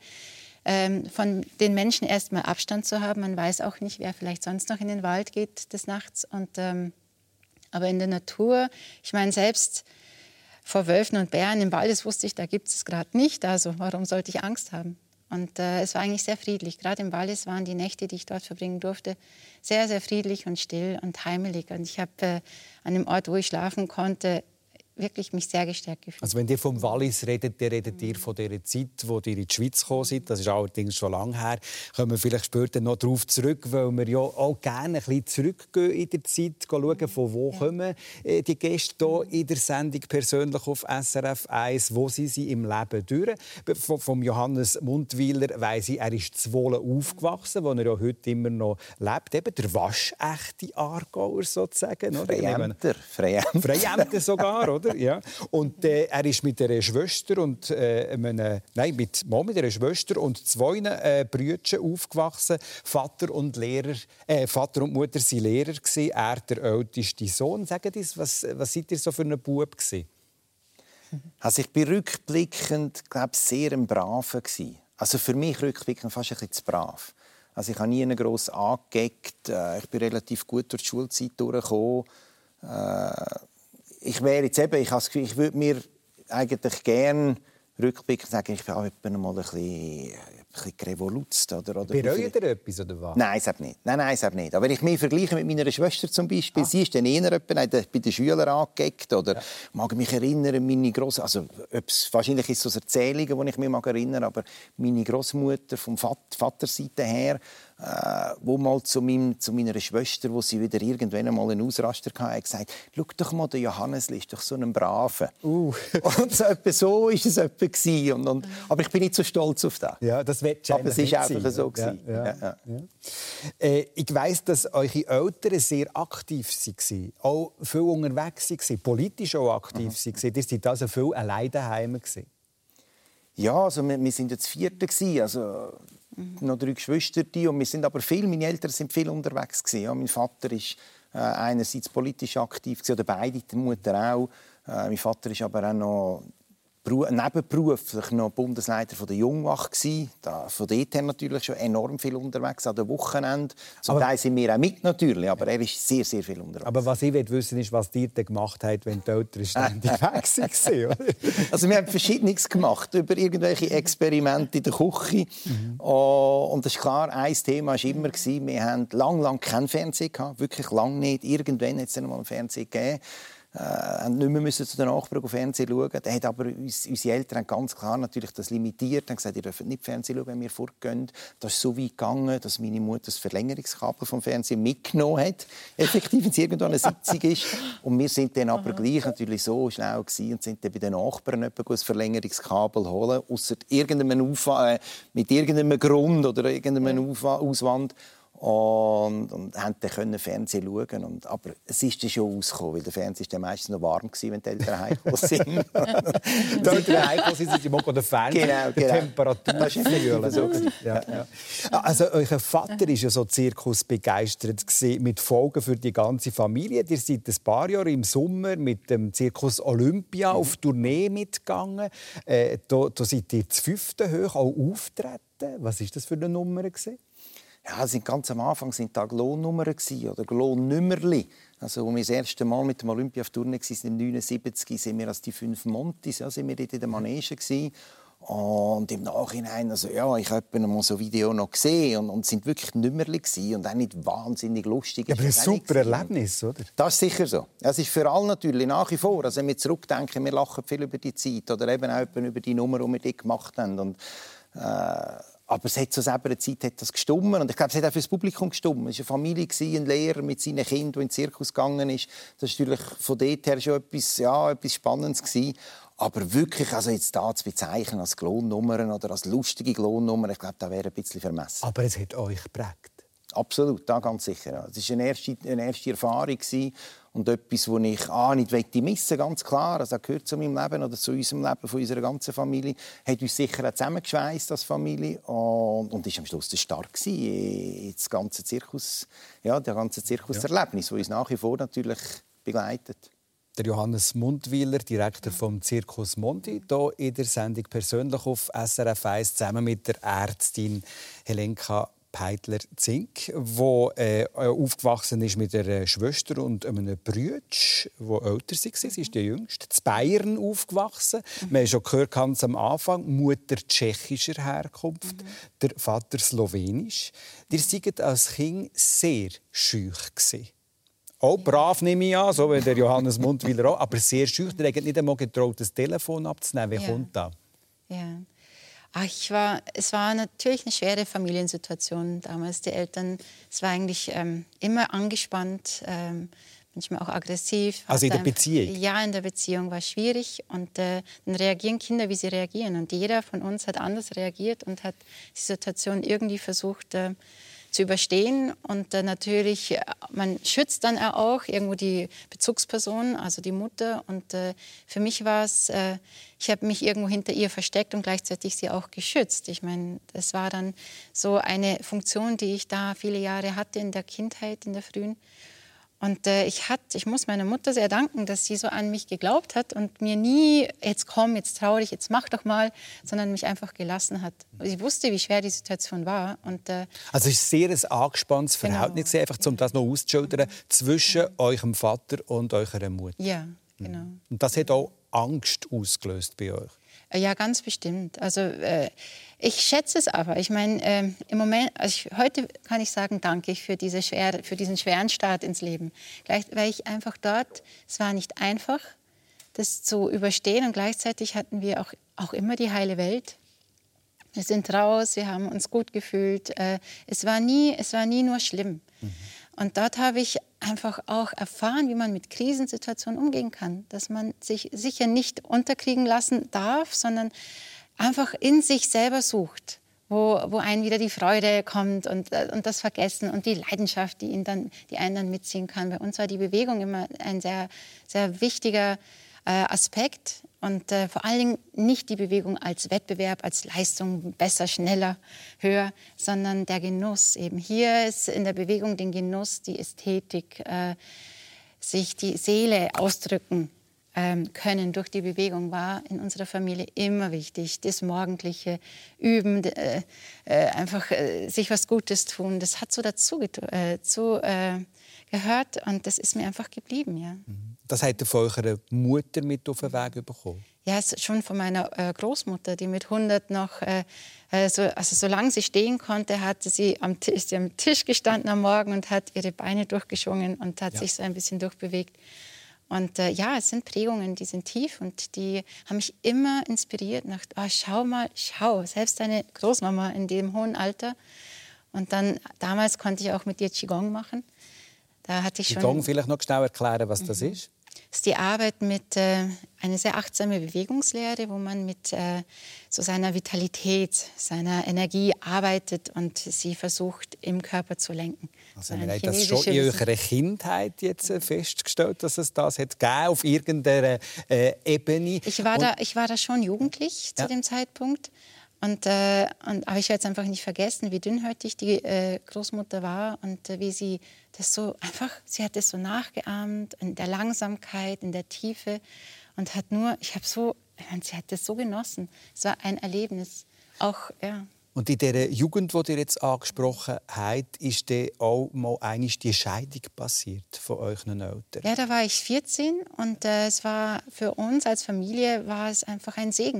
von den Menschen erst mal Abstand zu haben. Man weiß auch nicht, wer vielleicht sonst noch in den Wald geht des Nachts. Und, ähm, aber in der Natur, ich meine, selbst vor Wölfen und Bären im Wald, das wusste ich, da gibt es gerade nicht. Also warum sollte ich Angst haben? Und äh, es war eigentlich sehr friedlich. Gerade im Wallis waren die Nächte, die ich dort verbringen durfte, sehr, sehr friedlich und still und heimelig. Und ich habe äh, an dem Ort, wo ich schlafen konnte, wirklich mich sehr gestärkt gefühlt. Also wenn ihr vom Wallis redet, dann redet ihr von der Zeit, wo ihr in die Schweiz gekommen seid. Das ist allerdings schon lange her. Kommen wir vielleicht später noch darauf zurück, weil wir ja auch gerne ein bisschen zurückgehen in der Zeit, schauen, von wo ja. kommen die Gäste hier in der Sendung persönlich auf S R F eins, wo sie sind im Leben durch. Vom Johannes Mundwiller weiss ich, er ist in Zwolen aufgewachsen, wo er ja heute immer noch lebt. Eben der waschechte Aargauer sozusagen. Freiämter. Freiämter. Freiämter sogar, oder? Ja. Und äh, er ist mit einer Schwester und äh, einem, nein, mit, mal mit einer Schwester und zwei äh, Brüdern aufgewachsen. Vater und Lehrer, äh, Vater und Mutter waren Lehrer gewesen, er der älteste Sohn. Sagt uns, was, was seid ihr so für ein Bub gewesen? Also ich bin rückblickend, glaube ich, sehr ein Braver gewesen. Also für mich rückblickend fast ein bisschen zu brav. Also ich habe nie gross angeeckt. Ich bin relativ gut durch die Schulzeit durchgekommen. Ich wäre jetzt eben, ich habe das Gefühl, ich würde mir eigentlich gerne rückblickend sagen, ich bin auch mal ein bisschen, ein bisschen revoluzzt. Oder, oder bereut ihr etwas, oder was? Nein, das nicht. Nein, nein, das nicht. Aber wenn ich mich vergleiche mit meiner Schwester zum Beispiel, ah. sie ist dann eher bei den Schülern angeeckt. Oder ja. mag mich erinnern, meine Gross... Also, wahrscheinlich ist es so Erzählungen, die ich mich erinnere, aber meine Großmutter vom Vaterseite her, äh, wo mal zu, meinem, zu meiner Schwester, wo sie wieder irgendwann einmal einen Ausraster hatte, hat gesagt, schau doch mal, der Johannes ist doch so ein Braver. Uh. Und so, etwa so war es etwa. Und, und, aber ich bin nicht so stolz auf das. Ja, das aber es war einfach so. Ja, ja, ja. Ja. Äh, ich weiss, dass eure Eltern sehr aktiv waren, auch viel unterwegs waren, politisch auch aktiv mhm. waren. Ihr seid also viel allein daheim. Ja, also wir, wir sind jetzt Vierte, also mhm. noch drei Geschwister. Und wir sind aber viel, meine Eltern sind viel unterwegs. Ja, mein Vater ist äh, einerseits politisch aktiv, oder beide, die Mutter auch. Äh, mein Vater ist aber auch noch nebenberuflich noch Bundesleiter von der Jungwacht gsi. Da, von dort her natürlich schon enorm viel unterwegs an den Wochenenden. Zum Teil sind wir auch mit natürlich, aber er ist sehr, sehr viel unterwegs. Aber was ich wissen ist, was ihr gemacht habt, wenn die Eltern ständig weg waren. Also wir haben Verschiedenes gemacht, über irgendwelche Experimente in der Küche. Mhm. Und das ist klar, ein Thema war immer, wir haben lange, lange keinen Fernseher gehabt, wirklich lange nicht. Irgendwann hat es dann mal einen Fernseher gegeben. Wir äh, nicht mehr müssen zu den Nachbarn auf Fernsehen schauen. Da hat aber uns, unsere Eltern haben ganz klar natürlich das limitiert. Haben gesagt, ihr dürft nicht Fernsehen schauen, wenn wir fortgehen. Das ist so weit gegangen, dass meine Mutter das Verlängerungskabel vom Fernsehen mitgenommen hat. Effektiv, wenn es irgendwo eine Sitzung ist. Und wir sind dann aber gleich natürlich so schnell gewesen und sind dann bei den Nachbarn ein Verlängerungskabel holen, ausser irgendeinem Aufwand, äh, mit irgendeinem Grund oder irgendeinem Auswand. Und, und haben dann können Fernsehen schauen. Und, aber es ist dann schon ausgekommen, weil der Fernseher war meistens noch warm gewesen, wenn die Eltern heimgekommen sind. Die Eltern heimgekommen sind, sind die Mock der Fernseher. Genau, genau. Temperatur fühlen. So. Ja, ja. Also euer Vater war ja so zirkusbegeistert mit Folgen für die ganze Familie. Ihr seid ein paar Jahre im Sommer mit dem Zirkus Olympia mhm. auf Tournee mitgegangen. Äh, da, da seid ihr zu fünften hoch auch auftreten. Was war das für eine Nummer gewesen? Ja, sind ganz am Anfang sind da Glohnnummern oder Glownnummerli. Also, als wir das erste Mal mit dem Olympia auf Tournee waren, im neunundsiebzig, sind wir als die fünf Montis, ja, sind wir dort in der Manege gewesen. Und im Nachhinein, also ja, ich habe mal so ein Video noch gesehen und, und sind wirklich Nummerli gewesen und auch nicht wahnsinnig lustig. Ja, aber ein super Erlebnis, oder? Das ist sicher so. Das ist für alle natürlich nach wie vor. Also, wenn wir zurückdenken, wir lachen viel über die Zeit oder eben auch über die Nummer, die wir dort gemacht haben. Und, äh, aber es hat zu selber Zeit hat das gestummen und ich glaube, es hat auch für das Publikum gestummen. Es war eine Familie, ein Lehrer mit seinen Kindern, der in den Zirkus gegangen ist. Das war natürlich von dort her schon etwas, ja, etwas Spannendes gewesen. Aber wirklich, also jetzt da zu bezeichnen als Glohnnummern oder als lustige Glohnnummern, ich glaube, das wäre ein bisschen vermessen. Aber es hat euch geprägt. Absolut, da ganz sicher. Es war eine erste, eine erste Erfahrung und etwas, das ich ah, nicht missen möchte, ganz klar. Also, das gehört zu meinem Leben oder zu unserem Leben, von unserer ganzen Familie. Hat uns sicher auch zusammengeschweißt als Familie und, und ist am Schluss der Start gewesen, das ganze Zirkus, ja, der ganze Zirkuserlebnis, das uns nach wie vor natürlich begleitet. Der Johannes Mundwiler, Direktor vom Zirkus Mondi, hier in der Sendung persönlich auf S R F eins zusammen mit der Ärztin Helenka Peitler-Zink, die äh, aufgewachsen ist mit einer Schwester und einem Bruder, die älter war. Sie ist die Jüngste. In Bayern aufgewachsen. Mhm. Wir haben schon gehört, ganz am Anfang, Mutter tschechischer Herkunft, mhm. der Vater slowenisch. Ihr seid als Kind sehr schüch gewesen. Auch brav nehme ich an, so wie der Johannes Mundwiler auch, aber sehr schüch. Ihr habt nicht einmal getraut, das Telefon abzunehmen. Wie ja. kommt das? Ja. Ach, ich war, es war natürlich eine schwere Familiensituation damals. Die Eltern, es war eigentlich ähm, immer angespannt, ähm, manchmal auch aggressiv. Also in der Beziehung? Ja, in der Beziehung war es schwierig. Und äh, dann reagieren Kinder, wie sie reagieren. Und jeder von uns hat anders reagiert und hat die Situation irgendwie versucht äh, zu überstehen. Und äh, natürlich, man schützt dann auch irgendwo die Bezugsperson, also die Mutter. Und äh, für mich war es, äh, ich habe mich irgendwo hinter ihr versteckt und gleichzeitig sie auch geschützt. Ich meine, das war dann so eine Funktion, die ich da viele Jahre hatte in der Kindheit, in der frühen. Und äh, ich, hat, ich muss meiner Mutter sehr danken, dass sie so an mich geglaubt hat und mir nie, jetzt komm, jetzt trau dich, jetzt mach doch mal, sondern mich einfach gelassen hat. Ich wusste, wie schwer die Situation war. Und, äh, also es ist sehr ein angespanntes Verhältnis, genau. einfach, um das noch auszuschildern, mhm. zwischen mhm. eurem Vater und eurer Mutter. Ja, genau. Und das hat auch Angst ausgelöst bei euch? Ja, ganz bestimmt. Also äh, ich schätze es aber. Ich meine, äh, im Moment, also ich, heute kann ich sagen, danke ich für, diese schwer, für diesen schweren Start ins Leben. Gleich, weil ich einfach dort, es war nicht einfach, das zu überstehen und gleichzeitig hatten wir auch, auch immer die heile Welt. Wir sind raus, wir haben uns gut gefühlt. Äh, es war nie, es war nie nur schlimm. Mhm. Und dort habe ich einfach auch erfahren, wie man mit Krisensituationen umgehen kann. Dass man sich sicher nicht unterkriegen lassen darf, sondern einfach in sich selber sucht, wo, wo einen wieder die Freude kommt und, und das Vergessen und die Leidenschaft, die, ihn dann, die einen dann mitziehen kann. Bei uns war die Bewegung immer ein sehr, sehr wichtiger äh, Aspekt. Und äh, vor allen Dingen nicht die Bewegung als Wettbewerb, als Leistung, besser, schneller, höher, sondern der Genuss. Eben hier ist in der Bewegung den Genuss, die Ästhetik, äh, sich die Seele ausdrücken, ähm, können durch die Bewegung war in unserer Familie immer wichtig. Das morgendliche Üben, äh, äh, einfach äh, sich was Gutes tun, das hat so dazu äh, zu, äh, gehört und das ist mir einfach geblieben. Ja. Das hat ihr von eurer Mutter mit auf den Weg bekommen? Ja, schon von meiner äh, Großmutter, die mit hundert noch, äh, äh, so, also solange sie stehen konnte, hat sie am, Tisch, ist sie am Tisch gestanden am Morgen und hat ihre Beine durchgeschwungen und hat ja. sich so ein bisschen durchbewegt. Und äh, ja, es sind Prägungen, die sind tief und die haben mich immer inspiriert. Nach, oh, schau mal, schau, selbst deine Großmama in dem hohen Alter. Und dann, damals konnte ich auch mit ihr Qigong machen. Da hatte ich schon Qigong, vielleicht noch schnell erklären, was mhm. das ist? Das ist die Arbeit mit äh, einer sehr achtsamen Bewegungslehre, wo man mit äh, so seiner Vitalität, seiner Energie arbeitet und sie versucht, im Körper zu lenken. Also so wir haben das schon in eurer Kindheit jetzt festgestellt, dass es das hat gegeben, auf irgendeiner äh, Ebene. Ich war, da, ich war da schon jugendlich zu ja. dem Zeitpunkt. Und, äh, und, aber ich werde es einfach nicht vergessen, wie dünnhäutig die äh, Großmutter war und äh, wie sie das so einfach, sie hat es so nachgeahmt in der Langsamkeit, in der Tiefe und hat nur, ich habe so, sie hat das so genossen. Es war ein Erlebnis, auch, ja. Und in dieser Jugend, die ihr jetzt angesprochen habt, ist dann auch mal einmal die Scheidung passiert von euren Eltern? Ja, da war ich vierzehn und äh, es war für uns als Familie war es einfach ein Segen.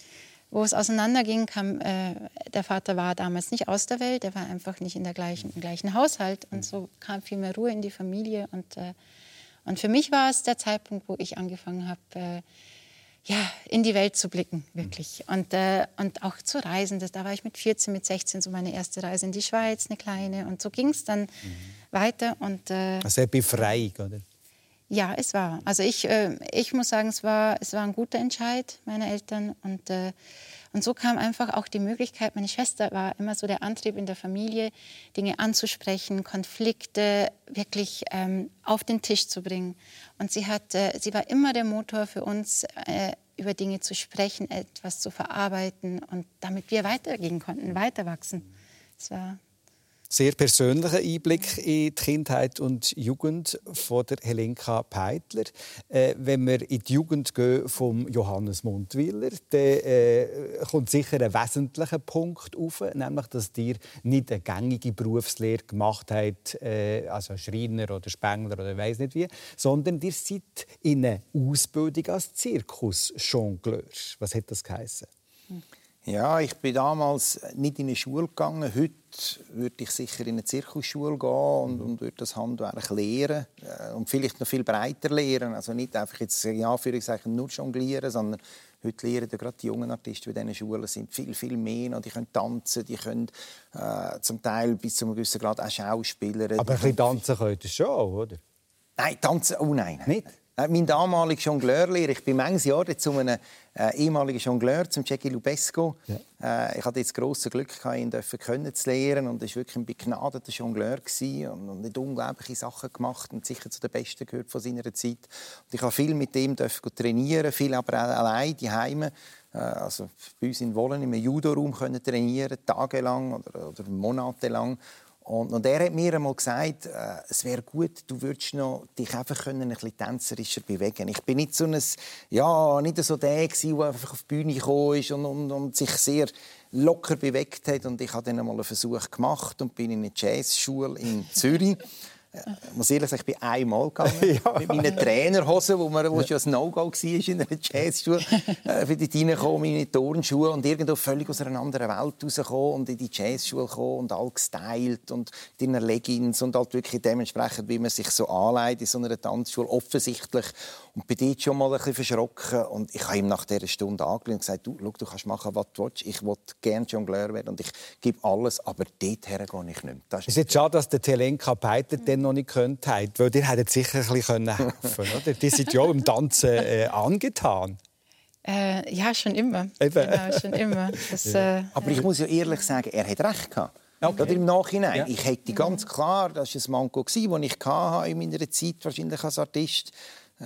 Wo es auseinanderging, kam, äh, der Vater war damals nicht aus der Welt, er war einfach nicht in der gleichen, im gleichen Haushalt. Und so kam viel mehr Ruhe in die Familie. Und, äh, und für mich war es der Zeitpunkt, wo ich angefangen habe, äh, ja, in die Welt zu blicken, wirklich. Und, äh, und auch zu reisen. Das, da war ich mit vierzehn, mit sechzehn so meine erste Reise in die Schweiz, eine kleine. Und so ging es dann mhm. weiter. Und, äh, also eine Befreiung, oder? Ja, es war. Also ich, äh, ich muss sagen, es war, es war ein guter Entscheid meiner Eltern. Und, äh, und so kam einfach auch die Möglichkeit, meine Schwester war immer so der Antrieb in der Familie, Dinge anzusprechen, Konflikte wirklich ähm, auf den Tisch zu bringen. Und sie, hat, äh, sie war immer der Motor für uns, äh, über Dinge zu sprechen, etwas zu verarbeiten und damit wir weitergehen konnten, weiter wachsen. Es war sehr persönlicher Einblick in die Kindheit und Jugend von der Helenka Peitler. Äh, wenn wir in die Jugend gehen vom Johannes Mundwiller, dann äh, kommt sicher ein wesentlicher Punkt auf, nämlich, dass ihr nicht eine gängige Berufslehre gemacht habt, äh, also Schreiner oder Spengler oder weiss nicht wie, sondern ihr seid in einer Ausbildung als Zirkusjongleur. Was hat das geheissen? Ja, ich bin damals nicht in eine Schule gegangen. Heute würde ich sicher in eine Zirkusschule gehen und, und würde das Handwerk lehren äh, und vielleicht noch viel breiter lehren. Also nicht einfach jetzt ja, für ich sage, nur jonglieren, sondern heute lehren gerade die jungen Artisten, die in diesen Schulen sind, viel, viel mehr noch. Die können tanzen, die können äh, zum Teil bis zu einem gewissen Grad auch Schauspieler. Aber ein bisschen tanzen könnt ihr schon, oder? Nein, tanzen, oh nein. Nicht? Mein damaliger Jongleurlehrer, ich bin manches Jahr zu einem äh, ehemaligen Jongleur, zum Jackie Lubesco. Ja. Äh, ich hatte jetzt das grosse Glück, ihn kennenzulernen und er war wirklich ein begnadeter Jongleur und, und hat unglaubliche Sachen gemacht und sicher zu den Besten gehört von seiner Zeit. Und ich habe viel mit ihm trainieren, viel aber auch allein daheim. Äh, also bei uns in Wollen im Judo-Raum trainieren, tagelang oder, oder monatelang. Und, und er hat mir einmal gesagt, äh, es wäre gut, du würdest noch dich einfach können, ein bisschen tänzerischer bewegen. Ich bin nicht so ein, ja, nicht so der gewesen, der einfach auf die Bühne gekommen ist und, und, und sich sehr locker bewegt hat. Und ich habe dann einmal einen Versuch gemacht und bin in eine Jazzschule in Zürich. Ich muss ehrlich sagen, ich bin einmal gegangen ja. mit meinen Trainerhosen, wo, man, wo schon ein No-Go war in einer Jazzschule. äh, für die reinkommen, meine Turnschuhe und irgendwo völlig aus einer anderen Welt rauskommen und in die Jazzschule kommen und all gestylt und in den Leggings und halt wirklich dementsprechend, wie man sich so anlegt in so einer Tanzschule, offensichtlich. Und bin dort schon mal ein bisschen verschrocken und ich habe ihm nach dieser Stunde angeschaut und gesagt, du, schau, du kannst machen, was du willst. Ich will gerne Jongleur werden und ich gebe alles, aber dorthin gehe ich nicht mehr. Das ist es ist jetzt schade, dass der Helenka Peitler den noch nicht könnt, weil ihr hättet sicher ein bisschen helfen können. Die sind ja auch im Tanzen äh, angetan. Äh, ja, schon immer. Genau, schon immer. Das, äh, aber ich muss ja ehrlich sagen, er hat recht gehabt. Okay. Oder im Nachhinein. Ja. Ich hätte ganz klar, das war ein Manko, das ich hatte in meiner Zeit wahrscheinlich als Artist, äh,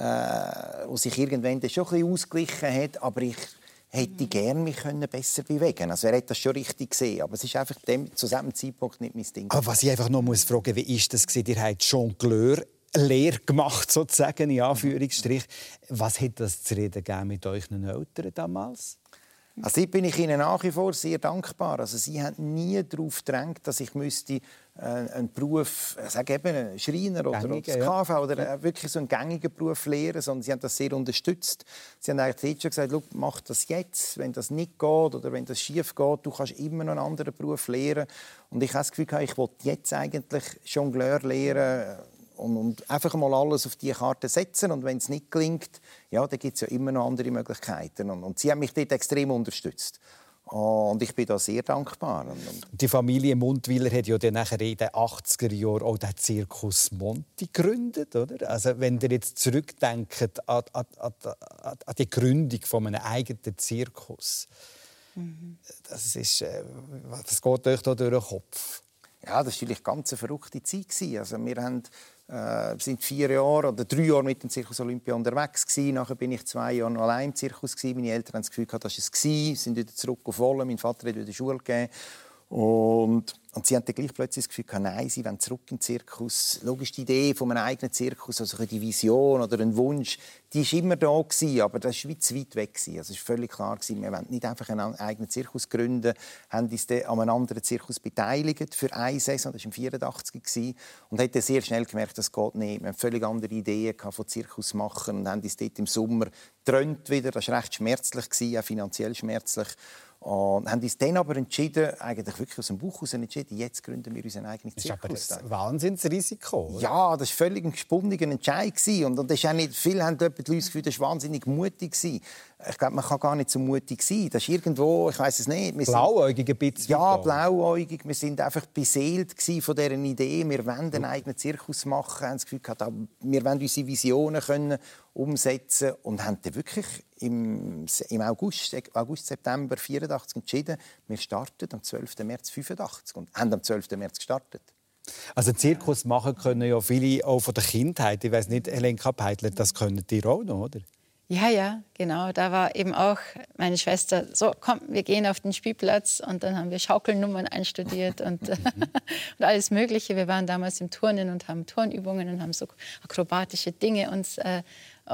wo sich irgendwann das schon ein bisschen ausgeglichen hat, aber ich hätte gerne mich können besser bewegen. Also er hat das schon richtig gesehen, aber es ist einfach dem, zu diesem Zeitpunkt nicht mein Ding. Aber was ich einfach noch muss fragen, wie ist das gewesen? Ihr habt Jongleur Lehre gemacht, sozusagen, in Anführungsstrich. Was hat das zu reden gegeben mit euren Eltern damals? Also bin ich ihnen nach wie vor sehr dankbar. Also sie haben nie darauf gedrängt, dass ich müsste äh, einen Beruf, sage eben einen Schreiner oder Gängige, das K V ja. oder äh, wirklich so einen gängigen Beruf lehren, sondern sie haben das sehr unterstützt. Sie haben eigentlich schon gesagt, mach das jetzt, wenn das nicht geht oder wenn das schief geht, du kannst immer noch einen anderen Beruf lehren. Und ich habe das Gefühl, ich will jetzt eigentlich Jongleur lehren. Und, und einfach mal alles auf diese Karte setzen. Und wenn es nicht gelingt, ja, dann gibt es ja immer noch andere Möglichkeiten. Und, und sie haben mich dort extrem unterstützt. Und ich bin da sehr dankbar. Und, und die Familie Mundwiler hat ja dann nachher in den achtziger Jahren auch den Zirkus Monti gegründet, oder? Also wenn ihr jetzt zurückdenkt an, an, an, an die Gründung von einem eigenen Zirkus, mhm. das, ist, das geht euch da durch den Kopf. Ja, das war natürlich eine ganz verrückte Zeit. Also wir haben, äh, sind vier Jahre oder drei Jahre mit dem Zirkus Olympia unterwegs gewesen. Nachher bin ich zwei Jahre noch allein im Zirkus gewesen. Meine Eltern haben das Gefühl gehabt, das war es gewesen. Sie sind wieder zurück auf Wolle. Mein Vater hat wieder Schule gegeben. Und, und sie haben dann gleich plötzlich das Gefühl gehabt, nein, sie wollen zurück in den Zirkus. Logisch, die Idee von einem eigenen Zirkus, also eine Vision oder ein Wunsch, die war immer da gewesen, aber das war wie zu weit weg gewesen. Also es war völlig klar gewesen, wir wollen nicht einfach einen eigenen Zirkus gründen, haben uns dann an einem anderen Zirkus beteiligt für eine Saison, das war im vierundachtzig gewesen, und haben dann sehr schnell gemerkt, das geht nicht. Wir haben völlig andere Ideen von Zirkus machen und haben uns dort im Sommer getrennt wieder. Das war recht schmerzlich gewesen, auch finanziell schmerzlich. Und haben uns dann aber entschieden, eigentlich wirklich aus dem Buch heraus entschieden, jetzt gründen wir unseren eigenen Zirkus. Das ist aber ein Wahnsinnsrisiko, oder? Ja, das war völlig ein gespundener Entscheid. Und, und das ist auch nicht, viele haben die Leute das Gefühl, das war wahnsinnig mutig. Ich glaube, man kann gar nicht so mutig sein. Das ist irgendwo, ich weiss es nicht. Wir blauäugig ein bisschen. Ja, blauäugig. Wir sind einfach beseelt von dieser Idee. Wir wollen einen eigenen Zirkus machen. Wir haben das Gefühl gehabt, wir wollen unsere Visionen können umsetzen und haben dann wirklich im, im August, August, September vierundachtzig entschieden, wir starten am zwölften März fünfundachtzig und haben am zwölften März gestartet. Also Zirkus machen können ja viele auch von der Kindheit. Ich weiss nicht, Helenka Peitler, das können die auch noch, oder? Ja, ja, genau. Da war eben auch meine Schwester, so, komm, wir gehen auf den Spielplatz. Und dann haben wir Schaukelnummern einstudiert und, und alles Mögliche. Wir waren damals im Turnen und haben Turnübungen und haben so akrobatische Dinge uns, äh,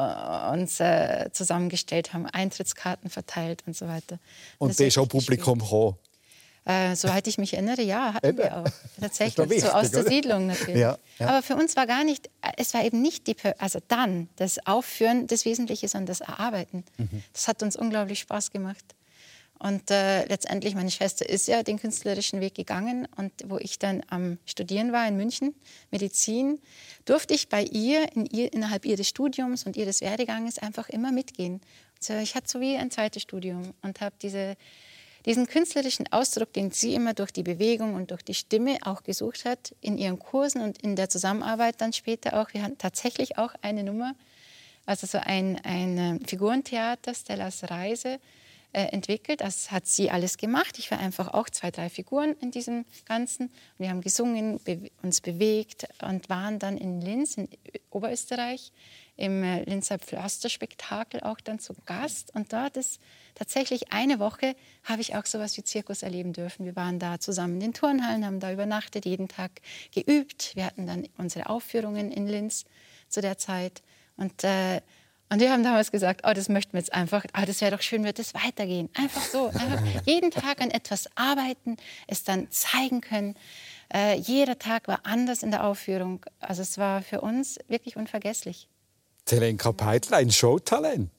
uns äh, zusammengestellt, haben Eintrittskarten verteilt und so weiter. Und, und da ist auch Publikum gekommen? Äh, soweit ich mich erinnere, ja, hatten eben. wir auch. Tatsächlich, wichtig, so aus der oder? Siedlung natürlich. Ja, ja. Aber für uns war gar nicht, es war eben nicht die, also dann das Aufführen, das Wesentliche, sondern das Erarbeiten. Mhm. Das hat uns unglaublich Spaß gemacht. Und äh, letztendlich, meine Schwester ist ja den künstlerischen Weg gegangen. Und wo ich dann am Studieren war in München, Medizin, durfte ich bei ihr, in ihr innerhalb ihres Studiums und ihres Werdeganges einfach immer mitgehen. Also ich hatte so wie ein zweites Studium und habe diese Diesen künstlerischen Ausdruck, den sie immer durch die Bewegung und durch die Stimme auch gesucht hat, in ihren Kursen und in der Zusammenarbeit dann später auch. Wir hatten tatsächlich auch eine Nummer, also so ein, ein Figurentheater, Stellas Reise, äh, entwickelt. Das hat sie alles gemacht. Ich war einfach auch zwei, drei Figuren in diesem Ganzen. Wir haben gesungen, be- uns bewegt und waren dann in Linz, in Oberösterreich, im äh, Linzer Pflasterspektakel auch dann zu Gast. Und dort ist tatsächlich eine Woche, habe ich auch so etwas wie Zirkus erleben dürfen. Wir waren da zusammen in den Turnhallen, haben da übernachtet, jeden Tag geübt. Wir hatten dann unsere Aufführungen in Linz zu der Zeit. Und, äh, und wir haben damals gesagt, oh, das möchten wir jetzt einfach, oh, das wäre doch schön, würde das weitergehen. Einfach so, einfach jeden Tag an etwas arbeiten, es dann zeigen können. Äh, jeder Tag war anders in der Aufführung. Also es war für uns wirklich unvergesslich. Helenka Peitler, ein Showtalent.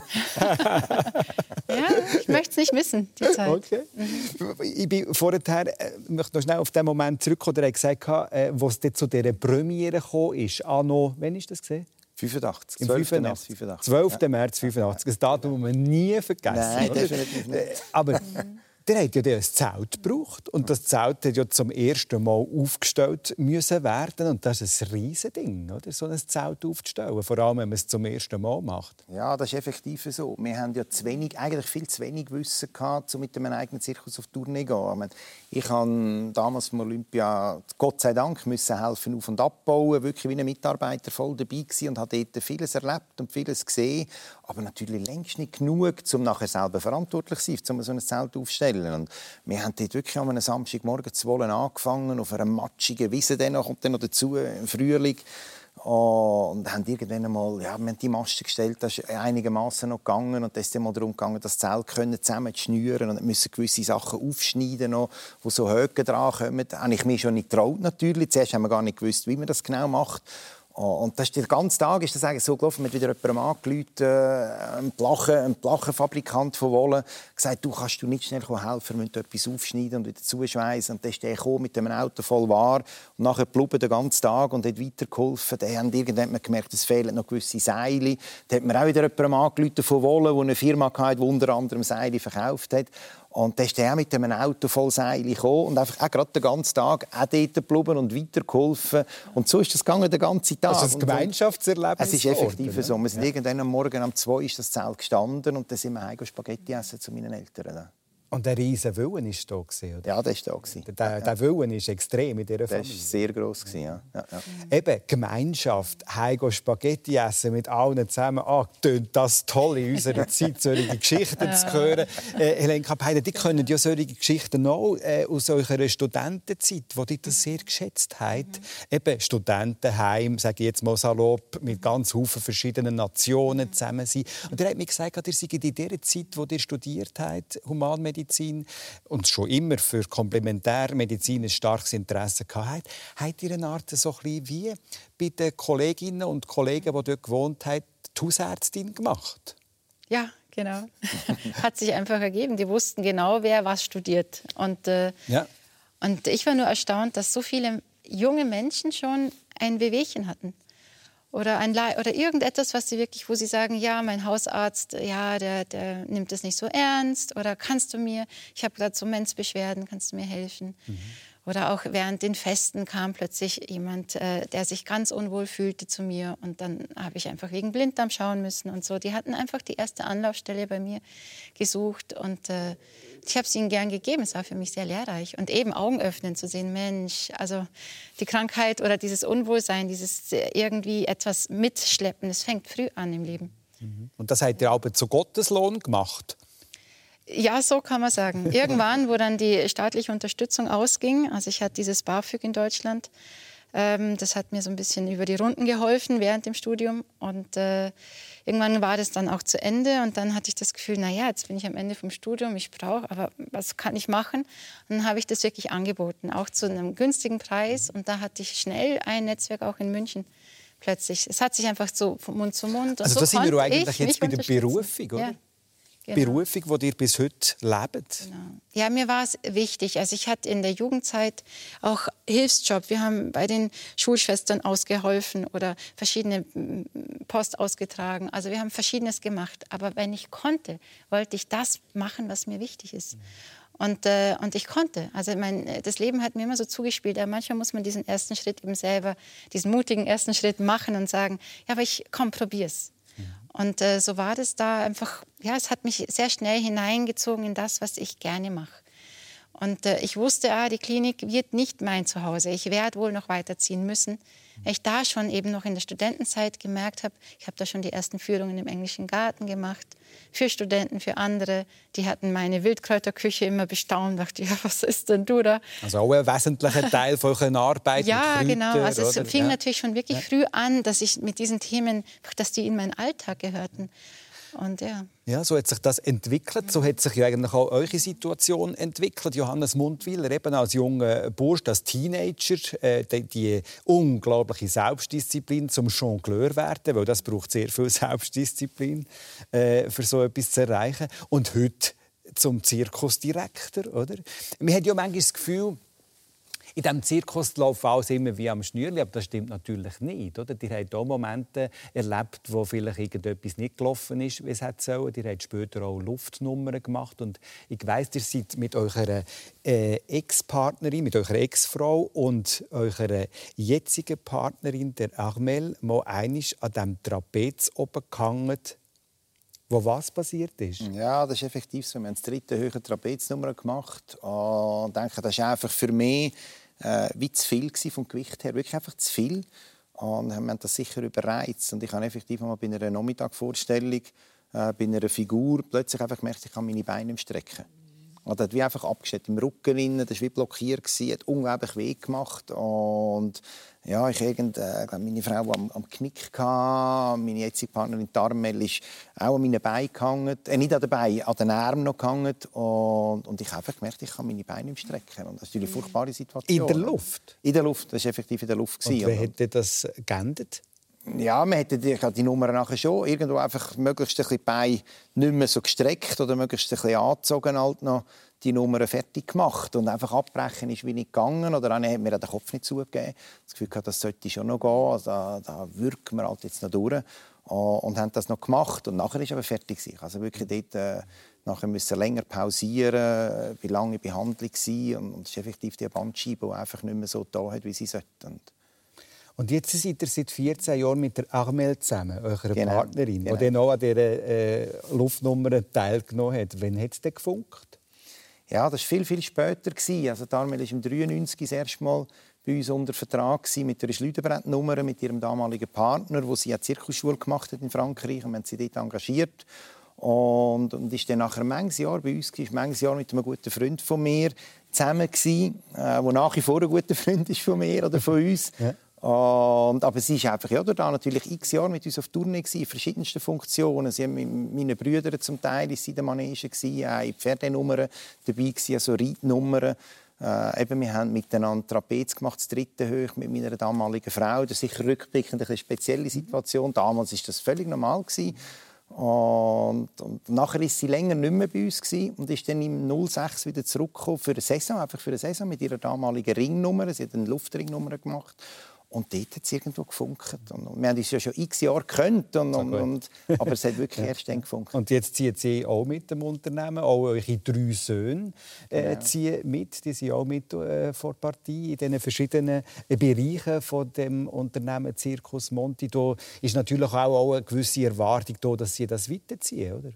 Ja, ich möchte es nicht missen, die Zeit. Okay. Mhm. Ich bin vorher, äh, möchte noch schnell auf den Moment zurückkommen, der gesagt hat, äh, wo es zu dieser Premiere gekommen ist. Anno, wann ist das gesehen? fünfundachtzig. zwölften März fünfundachtzig. zwölften März fünfundachtzig. Ein Datum, das wir nie vergessen. Nein, oder? definitiv nicht. Aber der hat ja ein Zelt gebraucht. Und das Zelt hat ja zum ersten Mal aufgestellt müssen werden. Und das ist ein Riesending, oder? So ein Zelt aufzustellen. Vor allem, wenn man es zum ersten Mal macht. Ja, das ist effektiv so. Wir haben ja zu wenig, eigentlich viel zu wenig Wissen gehabt, um mit einem eigenen Zirkus auf Tournee zu gehen. Ich habe damals beim Olympia, Gott sei Dank, müssen helfen auf- und abbauen, wirklich wie ein Mitarbeiter voll dabei gewesen und habe dort vieles erlebt und vieles gesehen. Aber natürlich längst nicht genug, um nachher selber verantwortlich zu sein, um so ein Zelt aufzustellen. Und wir haben dort wirklich am Samstagmorgen zu Wollen angefangen, auf einer matschigen Wiese, dann kommt dann noch dazu im Frühling. Und haben irgendwann einmal, ja, wir haben die Masten gestellt, das ist einigermaßen noch gegangen. Und dann ist es mal darum gegangen, das Zelt zusammen zu schnüren und müssen gewisse Sachen aufschneiden, noch, wo so Höcke dran kommen. Da habe ich mich schon nicht getraut, natürlich. Zuerst haben wir gar nicht gewusst, wie man das genau macht. Und das ist den ganzen Tag ist das eigentlich so gelaufen. Wir haben wieder jemanden angerufen, ein Plachen, ein Plachenfabrikant von Wolle, gesagt, du kannst du nicht schnell helfen, wir müssen etwas aufschneiden und wieder zuschweissen. Und dann ist der gekommen mit einem Auto voll Ware und nachher blubben den ganzen Tag und hat weitergeholfen. Dann haben irgendwann gemerkt, es fehlen noch gewisse Seile. Dann hat mir auch wieder jemanden angerufen von Wolle, der eine Firma hatte, die unter anderem Seile verkauft hat. Und dann ist er mit einem Auto voll Seile gekommen und einfach auch gerade den ganzen Tag auch dort geblieben und weitergeholfen. Und so ist das gegangen den ganzen Tag. Also ein Gemeinschaftserlebnis. Es ist effektiv geworden, so. Wir sind ja. irgendwann am Morgen um zwei ist das Zelt gestanden und dann sind wir heim Spaghetti essen zu meinen Eltern. Und der riesen Willen war da, oder? Ja, der war da. Der, der Willen ist extrem in dieser Familie. Der war sehr gross. Ja. Ja, ja. Eben, Gemeinschaft, heim Spaghetti essen mit allen zusammen. Ah, tönt das toll in unserer Zeit, solche Geschichten zu hören. Äh, Helene Kappheide, die können ja solche Geschichten noch äh, aus eurer Studentenzeit, wo die das sehr geschätzt habt. Mhm. Eben Studentenheim, sage ich jetzt mal salopp, mit ganz vielen verschiedenen Nationen zusammen sein. Und ihr habt mir gesagt, ihr seid in dieser Zeit, wo ihr studiert habt, Humanmedizin, und schon immer für Komplementärmedizin ein starkes Interesse gehabt, habt ihr eine Art so ein bisschen wie bei den Kolleginnen und Kollegen, die dort gewohnt haben, die Hausärztin gemacht? Ja, genau. Hat sich einfach ergeben. Die wussten genau, wer was studiert. Und, äh, ja. und ich war nur erstaunt, dass so viele junge Menschen schon ein Wehwehchen hatten. Oder, ein Le- oder irgendetwas, was sie wirklich, wo sie sagen, ja, mein Hausarzt, ja, der, der nimmt das nicht so ernst. Oder kannst du mir, ich habe gerade so Menzbeschwerden, kannst du mir helfen? Mhm. Oder auch während den Festen kam plötzlich jemand, äh, der sich ganz unwohl fühlte zu mir. Und dann habe ich einfach wegen Blinddarm schauen müssen und so. Die hatten einfach die erste Anlaufstelle bei mir gesucht. Und äh, ich habe es ihnen gern gegeben. Es war für mich sehr lehrreich. Und eben Augen öffnen, zu sehen, Mensch, also die Krankheit oder dieses Unwohlsein, dieses irgendwie etwas mitschleppen, das fängt früh an im Leben. Und das habt ihr aber zu Gotteslohn gemacht? Ja, so kann man sagen. Irgendwann, wo dann die staatliche Unterstützung ausging, also ich hatte dieses BAföG in Deutschland, ähm, das hat mir so ein bisschen über die Runden geholfen während dem Studium. Und äh, irgendwann war das dann auch zu Ende und dann hatte ich das Gefühl, na ja, jetzt bin ich am Ende vom Studium, ich brauche, aber was kann ich machen? Und dann habe ich das wirklich angeboten, auch zu einem günstigen Preis. Und da hatte ich schnell ein Netzwerk auch in München. Plötzlich. Es hat sich einfach so von Mund zu Mund. Und also so das sind wir eigentlich jetzt bei der Berufung, oder? Ja. Genau. Berufung, die ihr bis heute lebt? Genau. Ja, mir war es wichtig. Also ich hatte in der Jugendzeit auch Hilfsjob. Wir haben bei den Schulschwestern ausgeholfen oder verschiedene Post ausgetragen. Also wir haben Verschiedenes gemacht. Aber wenn ich konnte, wollte ich das machen, was mir wichtig ist. Und, äh, und ich konnte. Also mein, das Leben hat mir immer so zugespielt. Aber manchmal muss man diesen ersten Schritt eben selber, diesen mutigen ersten Schritt machen und sagen, ja, aber ich komm, probier's. Und äh, so war das da einfach, ja, es hat mich sehr schnell hineingezogen in das, was ich gerne mache. Und äh, ich wusste, ah, die Klinik wird nicht mein Zuhause. Ich werde wohl noch weiterziehen müssen. Weil ich da schon eben noch in der Studentenzeit gemerkt habe, ich habe da schon die ersten Führungen im englischen Garten gemacht, für Studenten, für andere. Die hatten meine Wildkräuterküche immer bestaunt. Dachte, ja, was ist denn du da? Also auch ein wesentlicher Teil von eurer Arbeit ja, mit Kräutern, genau. Also es oder? fing ja. natürlich schon wirklich ja. früh an, dass ich mit diesen Themen, dass die in meinen Alltag gehörten. Und ja. Ja, so hat sich das entwickelt. So hat sich ja eigentlich auch eure Situation entwickelt. Johannes Mundwiller, eben als junger Bursch, als Teenager, äh, die, die unglaubliche Selbstdisziplin zum Jongleur werden, weil das braucht sehr viel Selbstdisziplin, äh, für so etwas zu erreichen. Und heute zum Zirkusdirektor, oder? Man hat ja manchmal das Gefühl, in diesem Zirkus läuft alles immer wie am Schnürli, aber das stimmt natürlich nicht. Oder? Ihr habt auch Momente erlebt, wo vielleicht irgendetwas nicht gelaufen ist, wie es hätte sollen. Ihr habt später auch Luftnummern gemacht. Und ich weiss, ihr seid mit eurer äh, Ex-Partnerin, mit eurer Ex-Frau und eurer jetzigen Partnerin, der Armel, mal einmal an diesem Trapez oben gehangen, wo was passiert ist? Ja, das ist effektiv so. Wir haben das dritte höhere Trapeznummer gemacht. Und ich denke, das war einfach für mich äh, wie zu viel vom Gewicht her. Wirklich einfach zu viel. Und wir haben das sicher überreizt. Und ich habe effektiv mal bei einer Nachmittagsvorstellung, äh, bei einer Figur, plötzlich einfach gemerkt, ich kann meine Beine nicht strecken. Er hat wie einfach abgestellt im Rücken innen, das war wie blockiert gewesen, hat unglaublich weh gemacht und ja, ich irgend, äh, glaub, meine Frau am, am Knick gehabt, meine jetzige Partnerin Tarmel ist auch an meinen Beinen gehangen, äh, nicht an den Beinen, an den Armen noch gehangen und, und ich habe einfach gemerkt, ich kann meine Beine nicht strecken und das ist eine furchtbare Situation. In der Luft? In der Luft, das war effektiv in der Luft. Und wie hätte das geendet? Ja, man hätte die, die Nummer nachher schon irgendwo einfach möglichst ein bisschen die Beine nicht mehr so gestreckt oder möglichst ein bisschen angezogen, halt noch die Nummer fertig gemacht. Und einfach abbrechen ist wie nicht gegangen. Oder einer hat mir den Kopf nicht zugegeben. Das Gefühl gehabt, das sollte schon noch gehen. Also, da, da wirken wir halt jetzt noch durch. Und haben das noch gemacht. Und nachher ist aber fertig gewesen. Also wirklich dort äh, nachher müssen länger pausieren, wie lange Behandlung war. Und es ist effektiv die Bandscheibe, die einfach nicht mehr so da hat, wie sie sollte. Und jetzt seid ihr seit vierzehn Jahren mit der Armel zusammen, eurer genau, Partnerin, genau. die dann auch an dieser äh, Luftnummer teilgenommen hat. Wann hat es denn gefunkt? Ja, das war viel, viel später. Also, die Armel war im neunzehnhundertdreiundneunzig das erste Mal bei uns unter Vertrag mit einer Schleuderbrettnummer mit ihrem damaligen Partner, wo sie eine Zirkusschule gemacht hat in Frankreich. Und wir haben sie dort engagiert. Und, und ist dann nach einem Jahr bei uns, ist ein Jahr mit einem guten Freund von mir zusammen gewesen, äh, der nach wie vor ein guter Freund ist von mir oder von uns. Ja. Und, aber sie war einfach ja, da natürlich x Jahre mit uns auf Tournee gewesen, in verschiedensten Funktionen. Sie haben mit meinen Brüdern zum Teil in der Manege gewesen, auch in Pferdenummern dabei gewesen, also Reitnummern. Äh, eben, wir haben miteinander Trapez gemacht, das dritte hoch mit meiner damaligen Frau. Das ist sicher rückblickend eine spezielle Situation. Damals war das völlig normal gewesen. Und, und nachher war sie länger nicht mehr bei uns gewesen und ist dann im null sechs wieder zurückgekommen für eine Saison, einfach für eine Saison mit ihrer damaligen Ringnummer. Sie hat eine Luftringnummer gemacht. Und dort hat es irgendwo gefunkt. Und wir haben uns ja schon x Jahre gekannt, und, und, und, aber es hat wirklich erst dann gefunkt. Und jetzt ziehen Sie auch mit dem Unternehmen, auch eure drei Söhne äh, genau. ziehen mit. Die sind auch mit äh, vor der Partie in den verschiedenen äh, Bereichen von dem Unternehmen Circus Monti. Da ist natürlich auch, auch eine gewisse Erwartung da, dass Sie das weiterziehen, oder?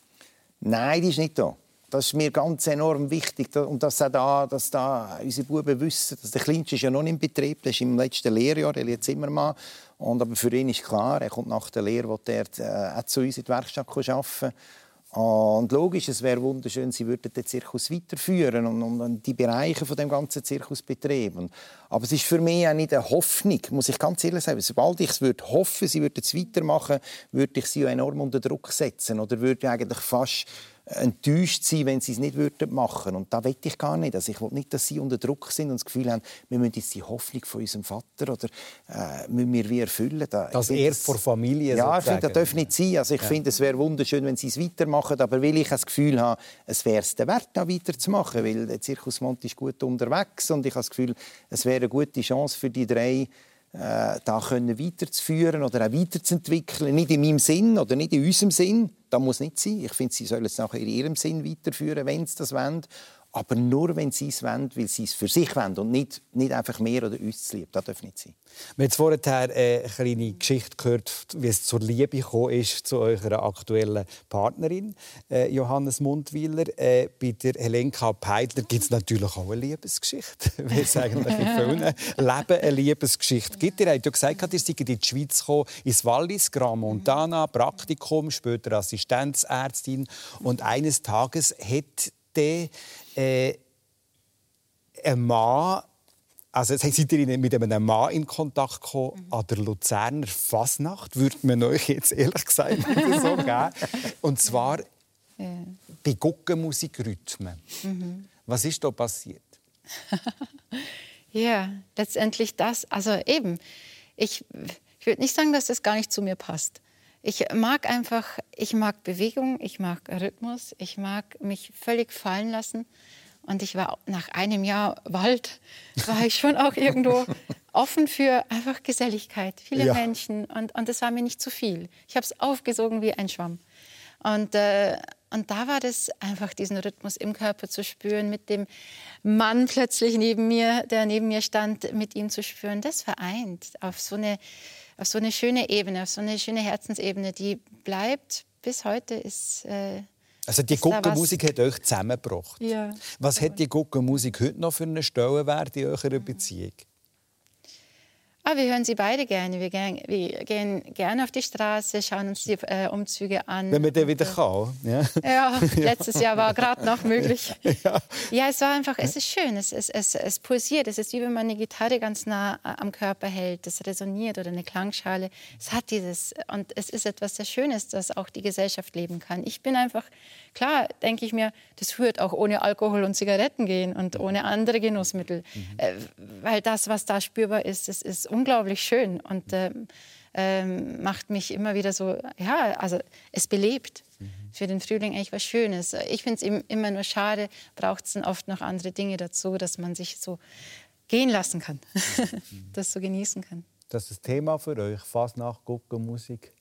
Nein, die ist nicht da. Das ist mir ganz enorm wichtig. Und dass, auch da, dass da unsere Buben wissen, dass der Kleinste ist ja noch im Betrieb, der ist im letzten Lehrjahr, der ist Zimmermann. Und aber für ihn ist klar, er kommt nach der Lehre, will er äh, auch zu uns in die Werkstatt arbeiten. Und logisch, es wäre wunderschön, sie würden den Zirkus weiterführen und, und, und die Bereiche von dem ganzen Zirkusbetrieb. Und, aber es ist für mich auch nicht eine Hoffnung, muss ich ganz ehrlich sagen. Sobald ich es würde hoffen, sie würden es weitermachen, würde ich sie enorm unter Druck setzen oder würde eigentlich fast enttäuscht sein, wenn sie es nicht machen würden. Und das will ich gar nicht. Also ich will nicht, dass sie unter Druck sind und das Gefühl haben, wir müssen jetzt die Hoffnung von unserem Vater oder äh, müssen wir wie erfüllen. Da, das eher vor Familie. Ja, ich finde, das darf nicht sein. Also ich ja. finde, es wäre wunderschön, wenn sie es weitermachen, aber weil ich das Gefühl habe, es wäre es wert, da weiterzumachen, weil der Circus Monti ist gut unterwegs und ich habe das Gefühl, es wäre eine gute Chance für die drei, äh, da können weiterzuführen oder auch weiterzuentwickeln. Nicht in meinem Sinn oder nicht in unserem Sinn. Das muss nicht sein. Ich finde, sie sollen es nachher in ihrem Sinn weiterführen, wenn sie das wollen. Aber nur, wenn sie es wollen, weil sie es für sich wollen und nicht, nicht einfach mehr oder uns zu lieb. Das darf nicht sein. Wir haben vorher eine kleine Geschichte gehört, wie es zur Liebe gekommen ist zu eurer aktuellen Partnerin, äh, Johannes Mundwiler. Äh, bei der Helenka Peidler gibt es natürlich auch eine Liebesgeschichte. Wie es eigentlich in vielen Leben eine Liebesgeschichte gibt. Ihr habt ja gesagt, ihr seid in die Schweiz gekommen, ins Wallis, Grand Montana, Praktikum, später Assistenzärztin. Und eines Tages hat der Äh, ein Mann, also seid ihr mit einem Mann in Kontakt gekommen, mhm. an der Luzerner Fasnacht, würde man euch jetzt ehrlich gesagt so geben. Und zwar ja. bei Guckenmusikrhythmen. Mhm. Was ist da passiert? Ja, letztendlich das. Also eben, ich, ich würde nicht sagen, dass das gar nicht zu mir passt. Ich mag einfach, ich mag Bewegung, ich mag Rhythmus, ich mag mich völlig fallen lassen. Und ich war nach einem Jahr Wald, war ich schon auch irgendwo offen für einfach Geselligkeit, viele ja. Menschen. Und, und das war mir nicht zu viel. Ich habe es aufgesogen wie ein Schwamm. Und, äh, und da war das einfach, diesen Rhythmus im Körper zu spüren, mit dem Mann plötzlich neben mir, der neben mir stand, mit ihm zu spüren. Das vereint auf so eine... auf so eine schöne Ebene, auf so eine schöne Herzensebene, die bleibt bis heute. Ist, äh, also die Guckenmusik hat euch zusammengebracht. Ja. Was hat die Guckenmusik heute noch für einen Stellenwert in eurer Beziehung? Ah, wir hören sie beide gerne. Wir gehen, wir gehen gerne auf die Straße, schauen uns die äh, Umzüge an. Wenn man den wieder kann. Ja, ja letztes Jahr war gerade noch möglich. Ja. ja, es war einfach, es ist schön, es, es, es, es pulsiert. Es ist wie wenn man eine Gitarre ganz nah am Körper hält, das resoniert oder eine Klangschale. Es hat dieses, und es ist etwas sehr Schönes, das auch die Gesellschaft leben kann. Ich bin einfach, klar, denke ich mir, das wird auch ohne Alkohol und Zigaretten gehen und ohne andere Genussmittel. Mhm. Äh, weil das, was da spürbar ist, das ist unglaublich schön und ähm, ähm, macht mich immer wieder so, ja, also es belebt. Mhm. Für den Frühling eigentlich was Schönes. Ich finde es immer nur schade, braucht es dann oft noch andere Dinge dazu, dass man sich so gehen lassen kann, mhm. das so genießen kann. Das ist das Thema für euch, Fasnacht, gucken, Musik?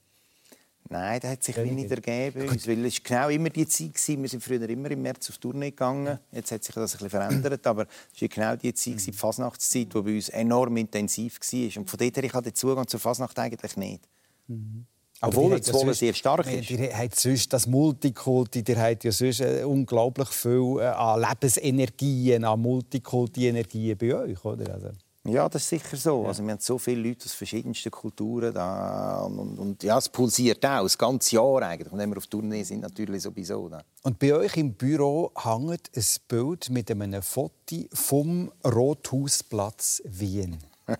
Nein, das hat sich wie nicht ergeben. Uns, weil es war genau immer die Zeit. Wir sind früher immer im März auf Tournee gegangen. Jetzt hat sich das ein bisschen verändert. Aber es war genau die Zeit, die Fasnachtszeit, die bei uns enorm intensiv war. Und von dort her, ich hatte den Zugang zur Fasnacht eigentlich nicht. Mhm. Obwohl das Wollen sehr stark ist. Ihr habt sonst das Multikulti, ihr habt ja sonst unglaublich viel an Lebensenergien, an Multikulti-Energien bei euch, oder? Also ja, das ist sicher so. Also, wir haben so viele Leute aus verschiedensten Kulturen da. Und, und, und ja, es pulsiert auch, das ganze Jahr eigentlich. Und wenn wir auf Tournee sind, natürlich sowieso. Da. Und bei euch im Büro hängt ein Bild mit einem Foto vom Rothausplatz Wien.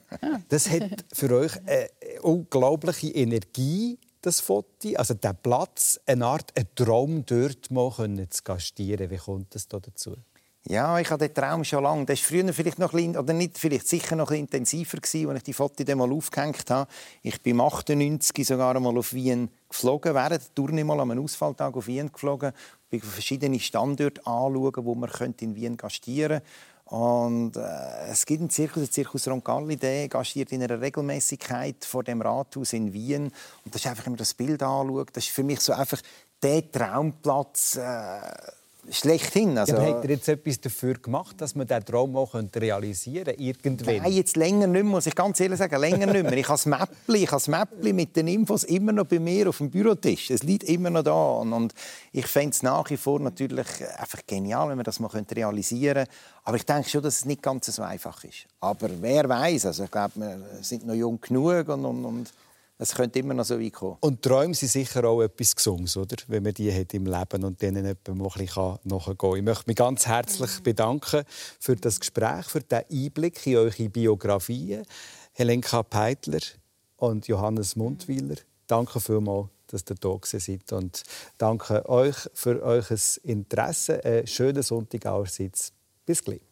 Das hat für euch eine unglaubliche Energie, das Foto. Also der Platz, eine Art ein Traum, dort mal zu gastieren. Wie kommt es da dazu? Ja, ich hatte den Traum schon lange. Das war früher vielleicht noch ein bisschen, oder nicht, vielleicht sicher noch ein bisschen intensiver gewesen, als ich die Fotos dann mal aufgehängt habe. Ich bin im achtundneunzig sogar einmal auf Wien geflogen, während der Tournee mal an einem Ausfalltag auf Wien geflogen, bin verschiedene Standorte anschauen, wo man in Wien gastieren könnte. Und äh, es gibt einen Zirkus, der Zirkus Roncalli, der gastiert in einer Regelmäßigkeit vor dem Rathaus in Wien. Und das ist einfach, wenn man das Bild anschaut, das ist für mich so einfach der Traumplatz. Äh, Schlechthin. Also, ja, habt ihr jetzt etwas dafür gemacht, dass man diesen Traum auch realisieren könnte? Irgendwann? Nein, jetzt länger nicht mehr, muss ich ganz ehrlich sagen. Länger nicht mehr. Ich habe das Mäppli, ich habe das Mäppli mit den Infos immer noch bei mir auf dem Bürotisch. Es liegt immer noch da. Und ich fände es nach wie vor natürlich einfach genial, wenn wir das mal realisieren könnten. Aber ich denke schon, dass es nicht ganz so einfach ist. Aber wer weiß? Also ich glaube, wir sind noch jung genug und, und, und es könnte immer noch so weit kommen. Und Träume sind sicher auch etwas Gesundes, oder? Wenn man die hat im Leben und denen jemandem ein bisschen nachgehen kann. Ich möchte mich ganz herzlich bedanken für das Gespräch, für den Einblick in eure Biografien. Helenka Peitler und Johannes Mundwiler, danke vielmals, dass ihr da seid. Und danke euch für euer Interesse. Einen schönen Sonntag allerseits. Bis gleich.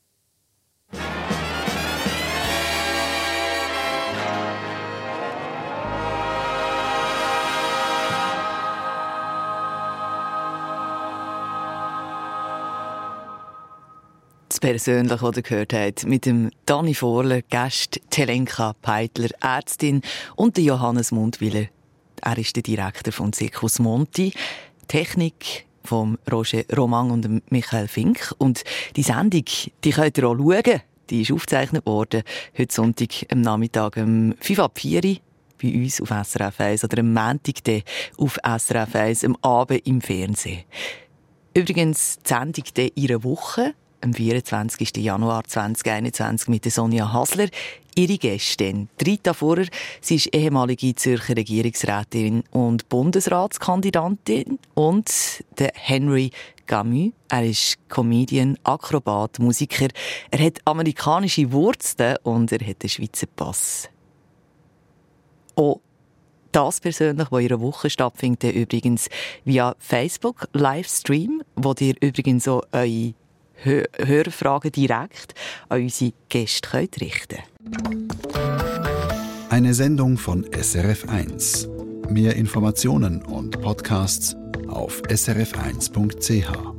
Persönlich, was ihr gehört habt, mit dem Dani Vorler, Gast Helenka Peitler, Ärztin, und Johannes Mundwiler. Er ist der Direktor von Zirkus Monti. Technik von Roger Romang und Michael Fink. Und die Sendung, die könnt ihr auch schauen. Die ist aufgezeichnet worden, heute Sonntag am Nachmittag um fünf ab vier bei uns auf S R F eins oder am Montag auf S R F eins am Abend im Fernsehen. Übrigens, die Sendung in einer Woche, am vierundzwanzigsten Januar zweitausendeinundzwanzig mit Sonja Hasler. Ihre Gästin, Rita Vorer, sie ist ehemalige Zürcher Regierungsrätin und Bundesratskandidatin. Und der Henry Camus, er ist Comedian, Akrobat, Musiker. Er hat amerikanische Wurzeln und er hat einen Schweizer Pass. Auch das persönlich, was in einer Woche stattfindet, übrigens via Facebook Livestream, wo ihr übrigens so eure Hörfragen direkt an unsere Gäste könnt richten. Eine Sendung von S R F eins. Mehr Informationen und Podcasts auf s r f eins punkt c h.